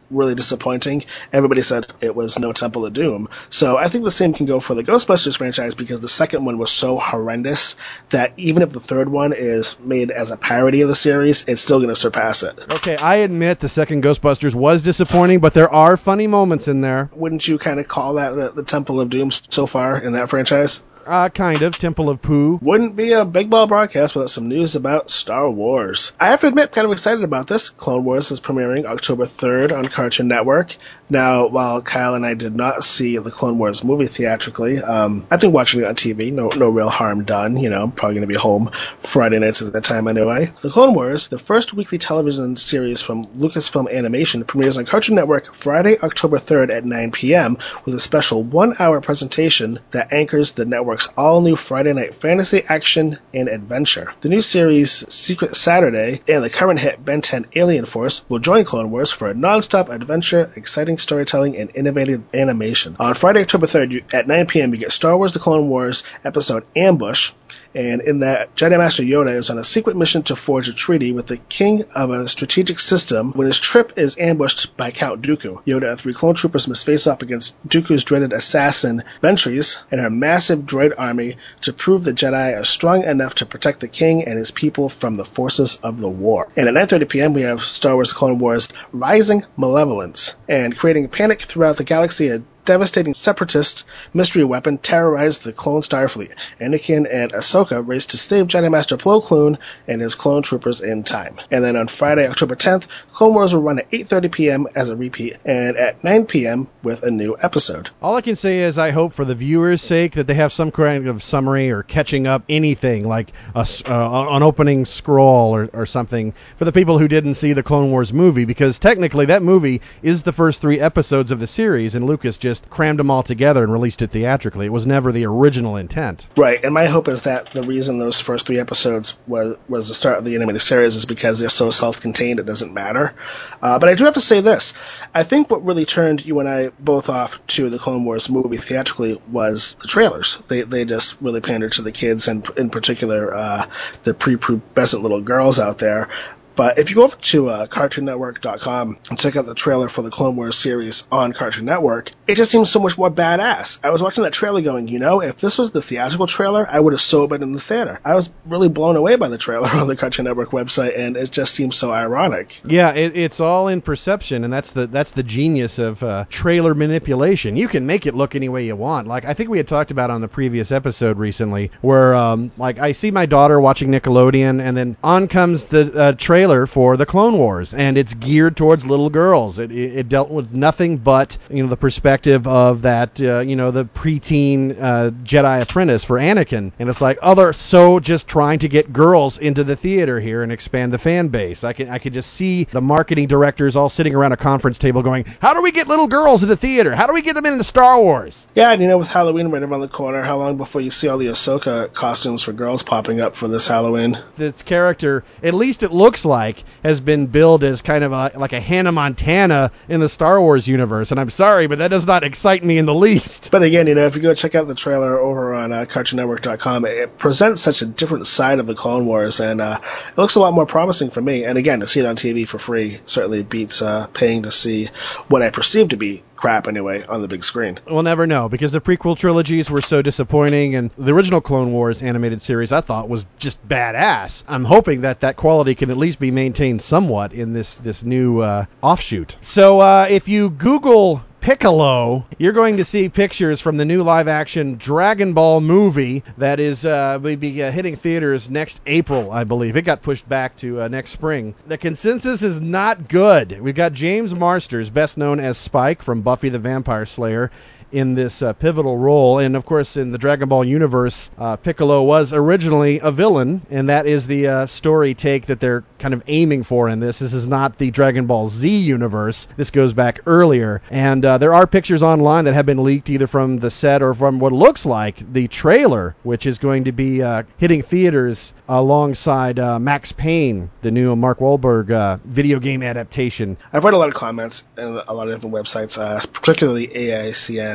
really disappointing, everybody said it was no Temple of Doom. So I think the same can go for the Ghostbusters franchise, because the second one was so horrendous that even if the third one is made as a parody of the series, it's still going to surpass it. Okay, I admit the second Ghostbusters was disappointing, but there are funny moments in there. Wouldn't you kind of call that the, the Temple of Doom so far in that franchise? Uh, kind of. Temple of Pooh. Wouldn't be a Big Ball broadcast without some news about Star Wars. I have to admit, I'm kind of excited about this. Clone Wars is premiering October third on Cartoon Network. Now, while Kyle and I did not see the Clone Wars movie theatrically, um, I think watching it on T V, no no real harm done. You know, I'm probably going to be home Friday nights at that time anyway. The Clone Wars, the first weekly television series from Lucasfilm Animation, premieres on Cartoon Network Friday, October third at nine p.m. with a special one-hour presentation that anchors the network's all-new Friday night fantasy, action, and adventure. The new series, Secret Saturday, and the current hit Ben ten Alien Force will join Clone Wars for a non-stop adventure, exciting storytelling, and innovative animation. On Friday, October third you, at nine p.m. you get Star Wars The Clone Wars episode Ambush, and in that, Jedi Master Yoda is on a secret mission to forge a treaty with the king of a strategic system when his trip is ambushed by Count Dooku. Yoda and three clone troopers must face off against Dooku's dreaded assassin, Ventress, and her massive droid army to prove the Jedi are strong enough to protect the king and his people from the forces of the war. And at nine thirty p.m. we have Star Wars Clone Wars Rising Malevolence, and creating panic throughout the galaxy, a devastating separatist mystery weapon terrorized the clone Starfleet. Anakin and Ahsoka race to save Jedi Master Plo Koon and his clone troopers in time. And then on Friday, October tenth, Clone Wars will run at eight thirty p.m. as a repeat, and at nine p.m. with a new episode. All I can say is I hope for the viewers' sake that they have some kind of summary or catching up anything, like a, uh, an opening scroll or, or something for the people who didn't see the Clone Wars movie, because technically that movie is the first three episodes of the series, and Lucas just crammed them all together and released it theatrically. It was never the original intent. Right, and my hope is that the reason those first three episodes was was the start of the animated series is because they're so self-contained it doesn't matter. Uh, but I do have to say this. I think what really turned you and I both off to the Clone Wars movie theatrically was the trailers. They they just really pandered to the kids, and in particular uh, the prepubescent little girls out there. But if you go over to uh, Cartoon Network dot com and check out the trailer for the Clone Wars series on Cartoon Network, it just seems so much more badass. I was watching that trailer going, you know, if this was the theatrical trailer, I would have so been in the theater. I was really blown away by the trailer on the Cartoon Network website, and it just seems so ironic. Yeah, it, it's all in perception, and that's the that's the genius of uh, trailer manipulation. You can make it look any way you want. Like I think we had talked about on the previous episode recently, where um, like I see my daughter watching Nickelodeon, and then on comes the uh, trailer for the Clone Wars, and it's geared towards little girls. It, it, it dealt with nothing but, you know, the perspective of that, uh, you know, the preteen uh, Jedi apprentice for Anakin, and it's like, oh, they're so just trying to get girls into the theater here and expand the fan base. I can I could just see the marketing directors all sitting around a conference table going, how do we get little girls into theater? How do we get them into Star Wars? Yeah, and you know, with Halloween right around the corner, how long before you see all the Ahsoka costumes for girls popping up for this Halloween? This character, at least it looks like, has been billed as kind of a, like a Hannah Montana in the Star Wars universe, and I'm sorry, but that does not excite me in the least. But again, you know, if you go check out the trailer over on uh, Cartoon Network dot com, it presents such a different side of the Clone Wars, and uh, it looks a lot more promising for me. And again, to see it on T V for free certainly beats uh, paying to see what I perceive to be crap anyway on the big screen. We'll never know, because the prequel trilogies were so disappointing, and the original Clone Wars animated series I thought was just badass. I'm hoping that that quality can at least be maintained somewhat in this this new uh, offshoot. So uh, if you Google Piccolo, you're going to see pictures from the new live-action Dragon Ball movie that is uh, will be uh, hitting theaters next April, I believe. It got pushed back to uh, next spring. The consensus is not good. We've got James Marsters, best known as Spike from Buffy the Vampire Slayer, in this uh, pivotal role. And of course, in the Dragon Ball universe, uh, Piccolo was originally a villain, and that is the uh, story take that they're kind of aiming for in this. This is not the Dragon Ball Z universe. This goes back earlier, and uh, there are pictures online that have been leaked either from the set or from what looks like the trailer, which is going to be uh, hitting theaters alongside uh, Max Payne, the new Mark Wahlberg uh, video game adaptation. I've read a lot of comments and a lot of different websites, uh, particularly A I C N,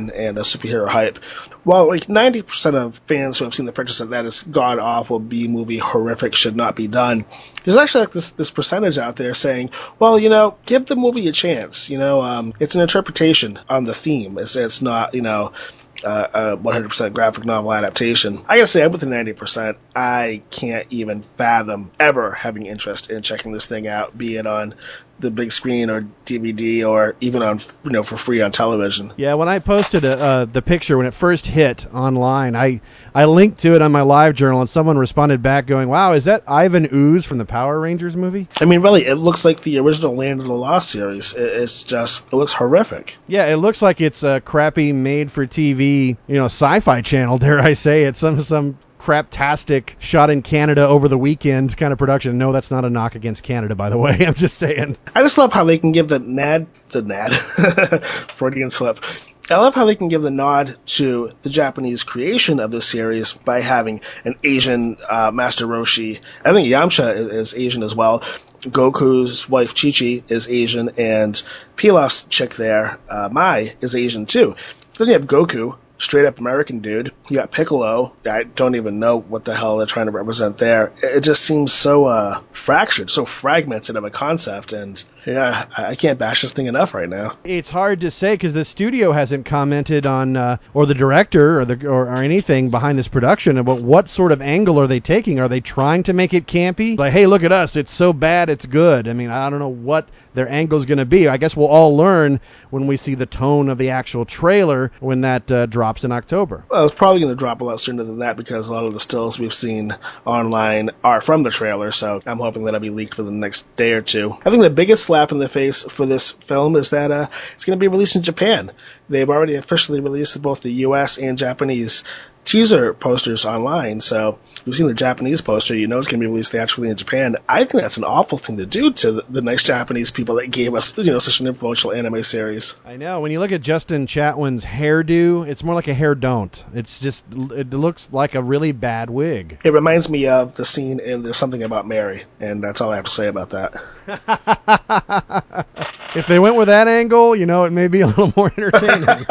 Japan and a superhero hype. While like ninety percent of fans who have seen the franchise said that is god-awful, B-movie, horrific, should not be done, there's actually like this, this percentage out there saying, well, you know, give the movie a chance. You know, um, it's an interpretation on the theme. It's, it's not, you know, uh, a one hundred percent graphic novel adaptation. I gotta say, I'm with the ninety percent. I can't even fathom ever having interest in checking this thing out, be it on the big screen or D V D or even on, you know, for free on television. Yeah, when I posted a, uh, the picture when it first hit online, I I linked to it on my live journal, and someone responded back going, wow, is that Ivan Ooze from the Power Rangers movie? I mean, really, it looks like the original Land of the Lost series. It, it's just, it looks horrific. Yeah, it looks like it's a crappy made-for-T V, you know, sci-fi channel, dare I say. It's some some craptastic shot in Canada over the weekend kind of production. No, that's not a knock against Canada, by the way. I'm just saying. I just love how they can give the N A D, the N A D, Freudian slip. I love how they can give the nod to the Japanese creation of this series by having an Asian uh, Master Roshi. I think Yamcha is, is Asian as well. Goku's wife Chi-Chi is Asian, and Pilaf's chick there, uh, Mai, is Asian too. Then you have Goku, straight up American dude. You got Piccolo. I don't even know what the hell they're trying to represent there. It just seems so uh, fractured, so fragmented of a concept, and yeah, I can't bash this thing enough right now. It's hard to say because the studio hasn't commented on, uh, or the director or the or, or anything behind this production about what sort of angle are they taking. Are they trying to make it campy? Like, hey, look at us. It's so bad, it's good. I mean, I don't know what their angle's going to be. I guess we'll all learn when we see the tone of the actual trailer when that uh, drops in October. Well, it's probably going to drop a lot sooner than that because a lot of the stills we've seen online are from the trailer, so I'm hoping that'll be leaked for the next day or two. I think the biggest slap in the face for this film is that uh, it's going to be released in Japan. They've already officially released both the U S and Japanese teaser posters online, so you've seen the Japanese poster, you know it's going to be released theatrically in Japan. I think that's an awful thing to do to the, the nice Japanese people that gave us, you know, such an influential anime series. I know. When you look at Justin Chatwin's hairdo, it's more like a hair don't. It's just, it looks like a really bad wig. It reminds me of the scene in There's Something About Mary, and that's all I have to say about that. If they went with that angle, you know, it may be a little more entertaining.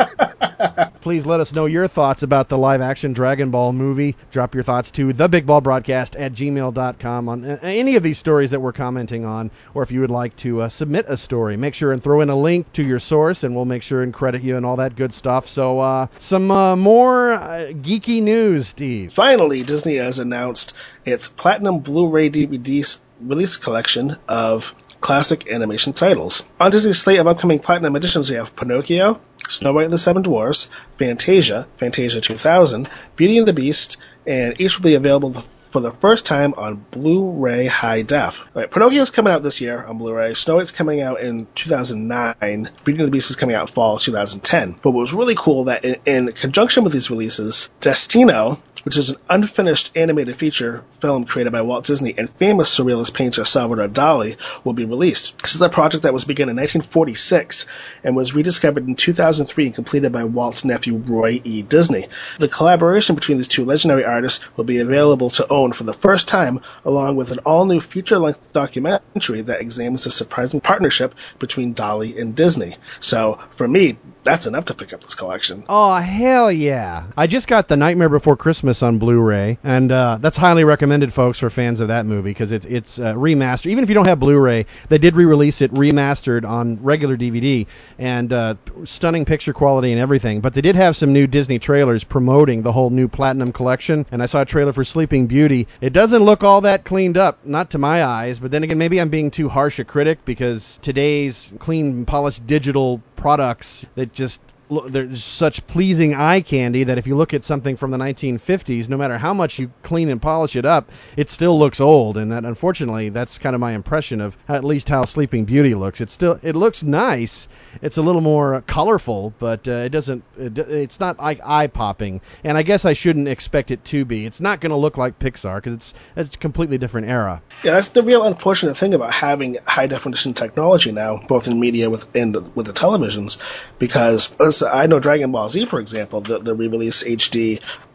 Please let us know your thoughts about the live-action Dragon Ball movie. Drop your thoughts to thebigballbroadcast at gmail dot com on any of these stories that we're commenting on, or if you would like to uh, submit a story. Make sure and throw in a link to your source, and we'll make sure and credit you and all that good stuff. So, uh, some uh, more uh, geeky news, Steve. Finally, Disney has announced its Platinum Blu-ray D V D release collection of classic animation titles. On Disney's slate of upcoming Platinum editions, we have Pinocchio, Snow White and the Seven Dwarfs, Fantasia, Fantasia two thousand, Beauty and the Beast, and each will be available for the first time on Blu-ray High Def. All right, Pinocchio's coming out this year on Blu-ray, Snow White's coming out in two thousand nine, Beauty and the Beast is coming out in fall two thousand ten. But what was really cool that in, in conjunction with these releases, Destino, which is an unfinished animated feature film created by Walt Disney and famous surrealist painter Salvador Dali, will be released. This is a project that was begun in nineteen forty-six and was rediscovered in two thousand three and completed by Walt's nephew Roy E. Disney. The collaboration between these two legendary artists will be available to own for the first time, along with an all-new feature-length documentary that examines the surprising partnership between Dali and Disney. So, for me, that's enough to pick up this collection. Oh, hell yeah. I just got The Nightmare Before Christmas on Blu-ray, and uh, that's highly recommended, folks, for fans of that movie, because it, it's uh, remastered. Even if you don't have Blu-ray, they did re-release it remastered on regular D V D, and uh, stunning picture quality and everything. But they did have some new Disney trailers promoting the whole new Platinum collection, and I saw a trailer for Sleeping Beauty. It doesn't look all that cleaned up, not to my eyes, but then again, maybe I'm being too harsh a critic, because today's clean, polished digital products that just there's such pleasing eye candy that if you look at something from the nineteen fifties, no matter how much you clean and polish it up, it still looks old. And that, unfortunately, that's kind of my impression of at least how Sleeping Beauty looks. It still it looks nice. It's a little more colorful, but uh, it doesn't. It, it's not like eye popping. And I guess I shouldn't expect it to be. It's not going to look like Pixar because it's it's a completely different era. Yeah, that's the real unfortunate thing about having high definition technology now, both in media with and with the televisions, because I know Dragon Ball Z, for example, the, the re-release H D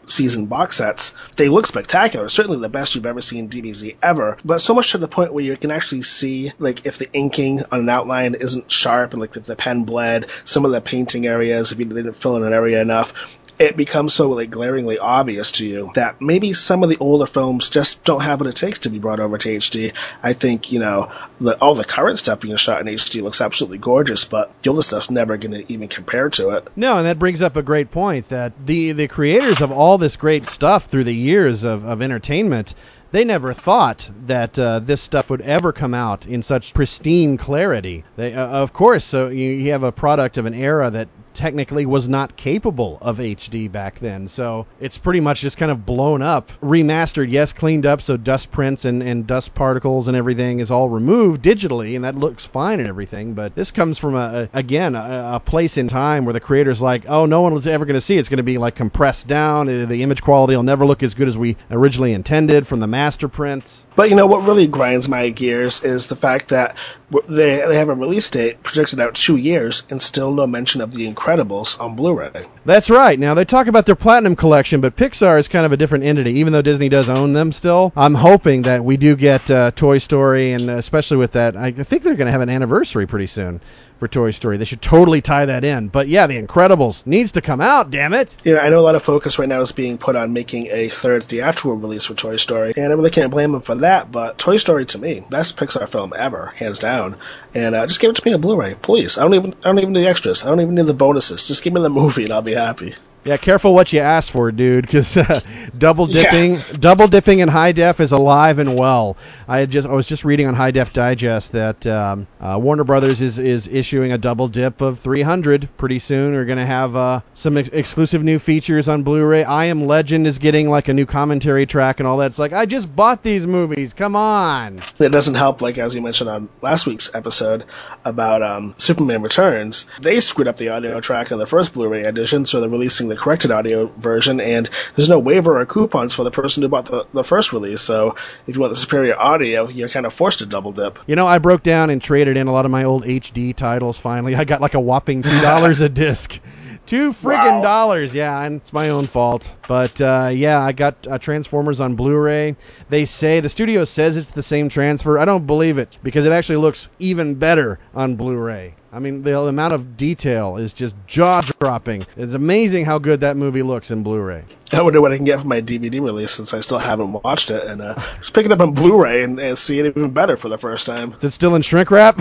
season box sets. They look spectacular, certainly the best you've ever seen D B Z ever, but so much to the point where you can actually see, like, if the inking on an outline isn't sharp and, like, if the pen bled, some of the painting areas, if you didn't fill in an area enough, it becomes so, like, glaringly obvious to you that maybe some of the older films just don't have what it takes to be brought over to H D. I think, you know, the, all the current stuff being shot in H D looks absolutely gorgeous, but the older stuff's never going to even compare to it. No, and that brings up a great point, that the, the creators of all this great stuff through the years of, of entertainment, they never thought that uh, this stuff would ever come out in such pristine clarity. They, uh, of course, so you, you have a product of an era that technically was not capable of H D back then, so it's pretty much just kind of blown up, remastered, yes, cleaned up, so dust prints and, and dust particles and everything is all removed digitally, and that looks fine and everything, but this comes from, a, a again, a, a place in time where the creator's like, oh, no one was ever going to see it. It's going to be like compressed down, the image quality will never look as good as we originally intended from the master prints. But, you know, what really grinds my gears is the fact that they, they have a release date projected out two years and still no mention of the Incredibles on Blu-ray. That's right. Now, they talk about their Platinum collection, but Pixar is kind of a different entity, even though Disney does own them still. I'm hoping that we do get uh, Toy Story, and especially with that, I think they're going to have an anniversary pretty soon for Toy Story. They should totally tie that in. But yeah, The Incredibles needs to come out, damn it! You know, I know a lot of focus right now is being put on making a third theatrical release for Toy Story, and I really can't blame them for that, but Toy Story, to me, best Pixar film ever, hands down. And uh, just give it to me on Blu-ray, please. I don't even I don't even need the extras. I don't even need the bonuses. Just give me the movie and I'll be happy. Yeah, careful what you ask for, dude, because uh, double dipping, yeah. double dipping in high def is alive and well. I had just, I was just reading on High Def Digest that um, uh, Warner Brothers is, is issuing a double dip of three hundred pretty soon. We're going to have uh, some ex- exclusive new features on Blu-ray. I Am Legend is getting like a new commentary track and all that. It's like, I just bought these movies. Come on. It doesn't help, like as we mentioned on last week's episode about um, Superman Returns. They screwed up the audio track on the first Blu-ray edition, so they're releasing the corrected audio version, and there's no waiver or coupons for the person who bought the, the first release, so if you want the superior audio, you're kind of forced to double dip. You know, I broke down and traded in a lot of my old H D titles finally. I got like a whopping two dollars a disc. Two friggin' wow. dollars, yeah, and it's my own fault. But, uh, yeah, I got uh, Transformers on Blu-ray. They say, the studio says it's the same transfer. I don't believe it, because it actually looks even better on Blu-ray. I mean, the amount of detail is just jaw-dropping. It's amazing how good that movie looks in Blu-ray. I wonder what I can get for my D V D release, since I still haven't watched it, and uh, just pick it up on Blu-ray and, and see it even better for the first time. Is it still in shrink wrap?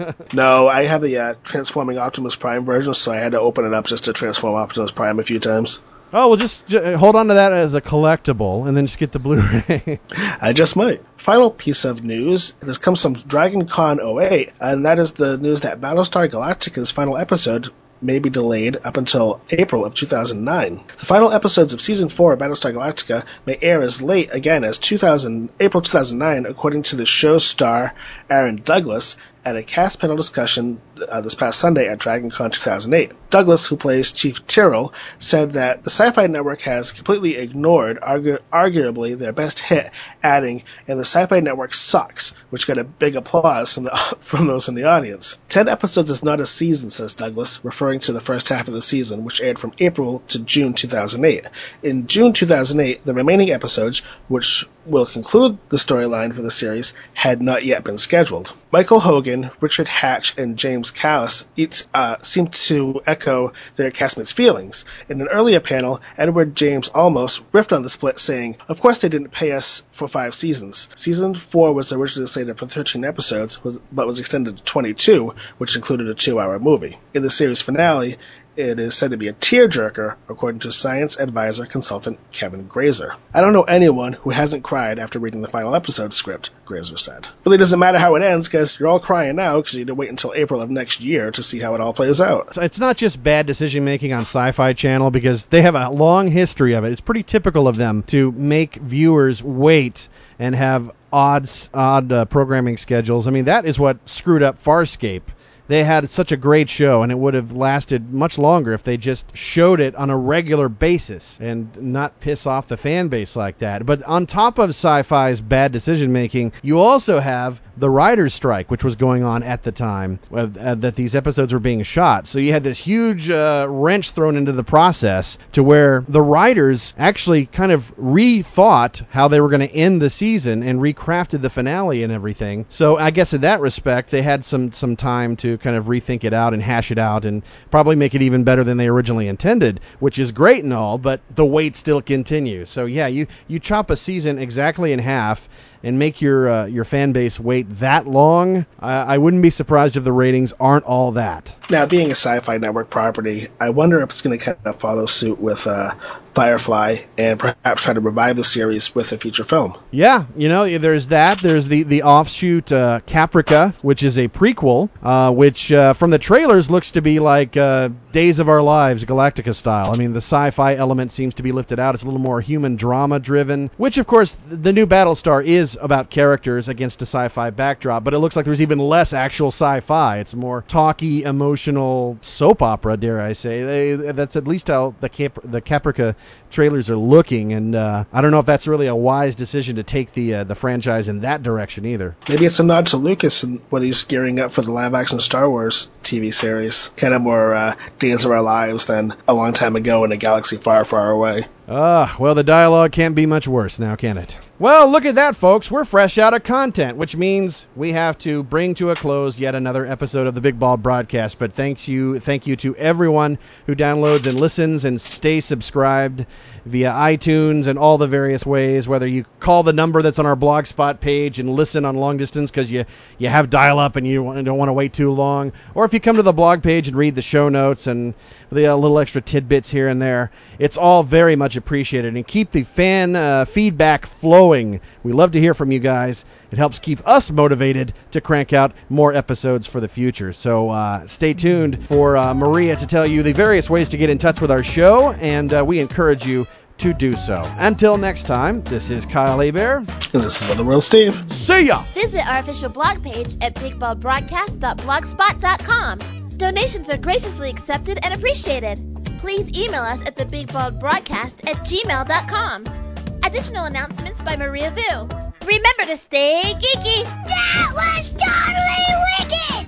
No, I have the uh, Transforming Optimus Prime version, so I had to open it up just to transform Optimus Prime a few times. Oh, well, just, just hold on to that as a collectible, and then just get the Blu-ray. I just might. Final piece of news. This comes from Dragon Con oh eight, and that is the news that Battlestar Galactica's final episode may be delayed up until April of two thousand nine. The final episodes of Season four of Battlestar Galactica may air as late again as two thousand, April two thousand nine, according to the show star Aaron Douglas at a cast panel discussion uh, this past Sunday at Dragon Con two thousand eight. Douglas, who plays Chief Tyrrell, said that the Sci-Fi Network has completely ignored argu- arguably their best hit, adding, and the Sci-Fi Network sucks, which got a big applause from, the, from those in the audience. Ten episodes is not a season, says Douglas, referring to the first half of the season, which aired from April to June two thousand eight. In June two thousand eight, the remaining episodes, which will conclude the storyline for the series, had not yet been scheduled. Michael Hogan, Richard Hatch, and James Callis each uh, seemed to echo their castmates' feelings. In an earlier panel, Edward James Olmos riffed on the split, saying, "Of course they didn't pay us for five seasons. Season four was originally slated for thirteen episodes, was, but was extended to twenty-two, which included a two-hour movie. In the series finale, it is said to be a tearjerker, according to science advisor consultant Kevin Grazer. I don't know anyone who hasn't cried after reading the final episode script," Grazer said. "Really doesn't matter how it ends, because you're all crying now, because you need to wait until April of next year to see how it all plays out." It's not just bad decision-making on Sci-Fi Channel, because they have a long history of it. It's pretty typical of them to make viewers wait and have odd, odd uh, programming schedules. I mean, that is what screwed up Farscape. They had such a great show, and it would have lasted much longer if they just showed it on a regular basis and not piss off the fan base like that. But on top of Sci-Fi's bad decision-making, you also have the writer's strike, which was going on at the time uh, uh, that these episodes were being shot. So you had this huge uh, wrench thrown into the process to where the writers actually kind of rethought how they were going to end the season and recrafted the finale and everything. So I guess in that respect, they had some, some time to kind of rethink it out and hash it out and probably make it even better than they originally intended, which is great and all, but the wait still continues. So yeah, you, you chop a season exactly in half and make your uh, your fan base wait that long, uh, I wouldn't be surprised if the ratings aren't all that. Now, being a Sci-Fi Network property, I wonder if it's going to kind of follow suit with uh, Firefly and perhaps try to revive the series with a feature film. Yeah, you know, there's that. There's the, the offshoot uh, Caprica, which is a prequel, uh, which uh, from the trailers looks to be like uh, Days of Our Lives, Galactica style. I mean, the sci-fi element seems to be lifted out. It's a little more human drama driven, which, of course, the new Battlestar is about characters against a sci-fi backdrop, but it looks like there's even less actual sci-fi. It's more talky, emotional soap opera, dare I say. They, that's at least how the Cap- the Caprica trailers are looking, and uh, I don't know if that's really a wise decision to take the uh, the franchise in that direction either. Maybe it's a nod to Lucas and what he's gearing up for the live-action Star Wars T V series. Kind of more uh, Days of Our Lives than a long time ago in a galaxy far, far away. Ah, well, the dialogue can't be much worse now, can it? Well, look at that, folks. We're fresh out of content, which means we have to bring to a close yet another episode of the Big Bald Broadcast. But thank you, thank you to everyone who downloads and listens and stays subscribed via iTunes and all the various ways, whether you call the number that's on our Blogspot page and listen on long distance because you, you have dial-up and you don't want to wait too long, or if you come to the blog page and read the show notes and the uh, little extra tidbits here and there, it's all very much appreciated. And keep the fan uh, feedback flowing. We love to hear from you guys. It helps keep us motivated to crank out more episodes for the future. So uh, stay tuned for uh, Maria to tell you the various ways to get in touch with our show, and uh, we encourage you to do so. Until next time, this is Kyle Hebert. And this is Otherworld Steve. See ya! Visit our official blog page at big bald broadcast dot blogspot dot com. Donations are graciously accepted and appreciated. Please email us at the big bald broadcast at gmail dot com. Additional announcements by Maria Vu. Remember to stay geeky. That was totally wicked!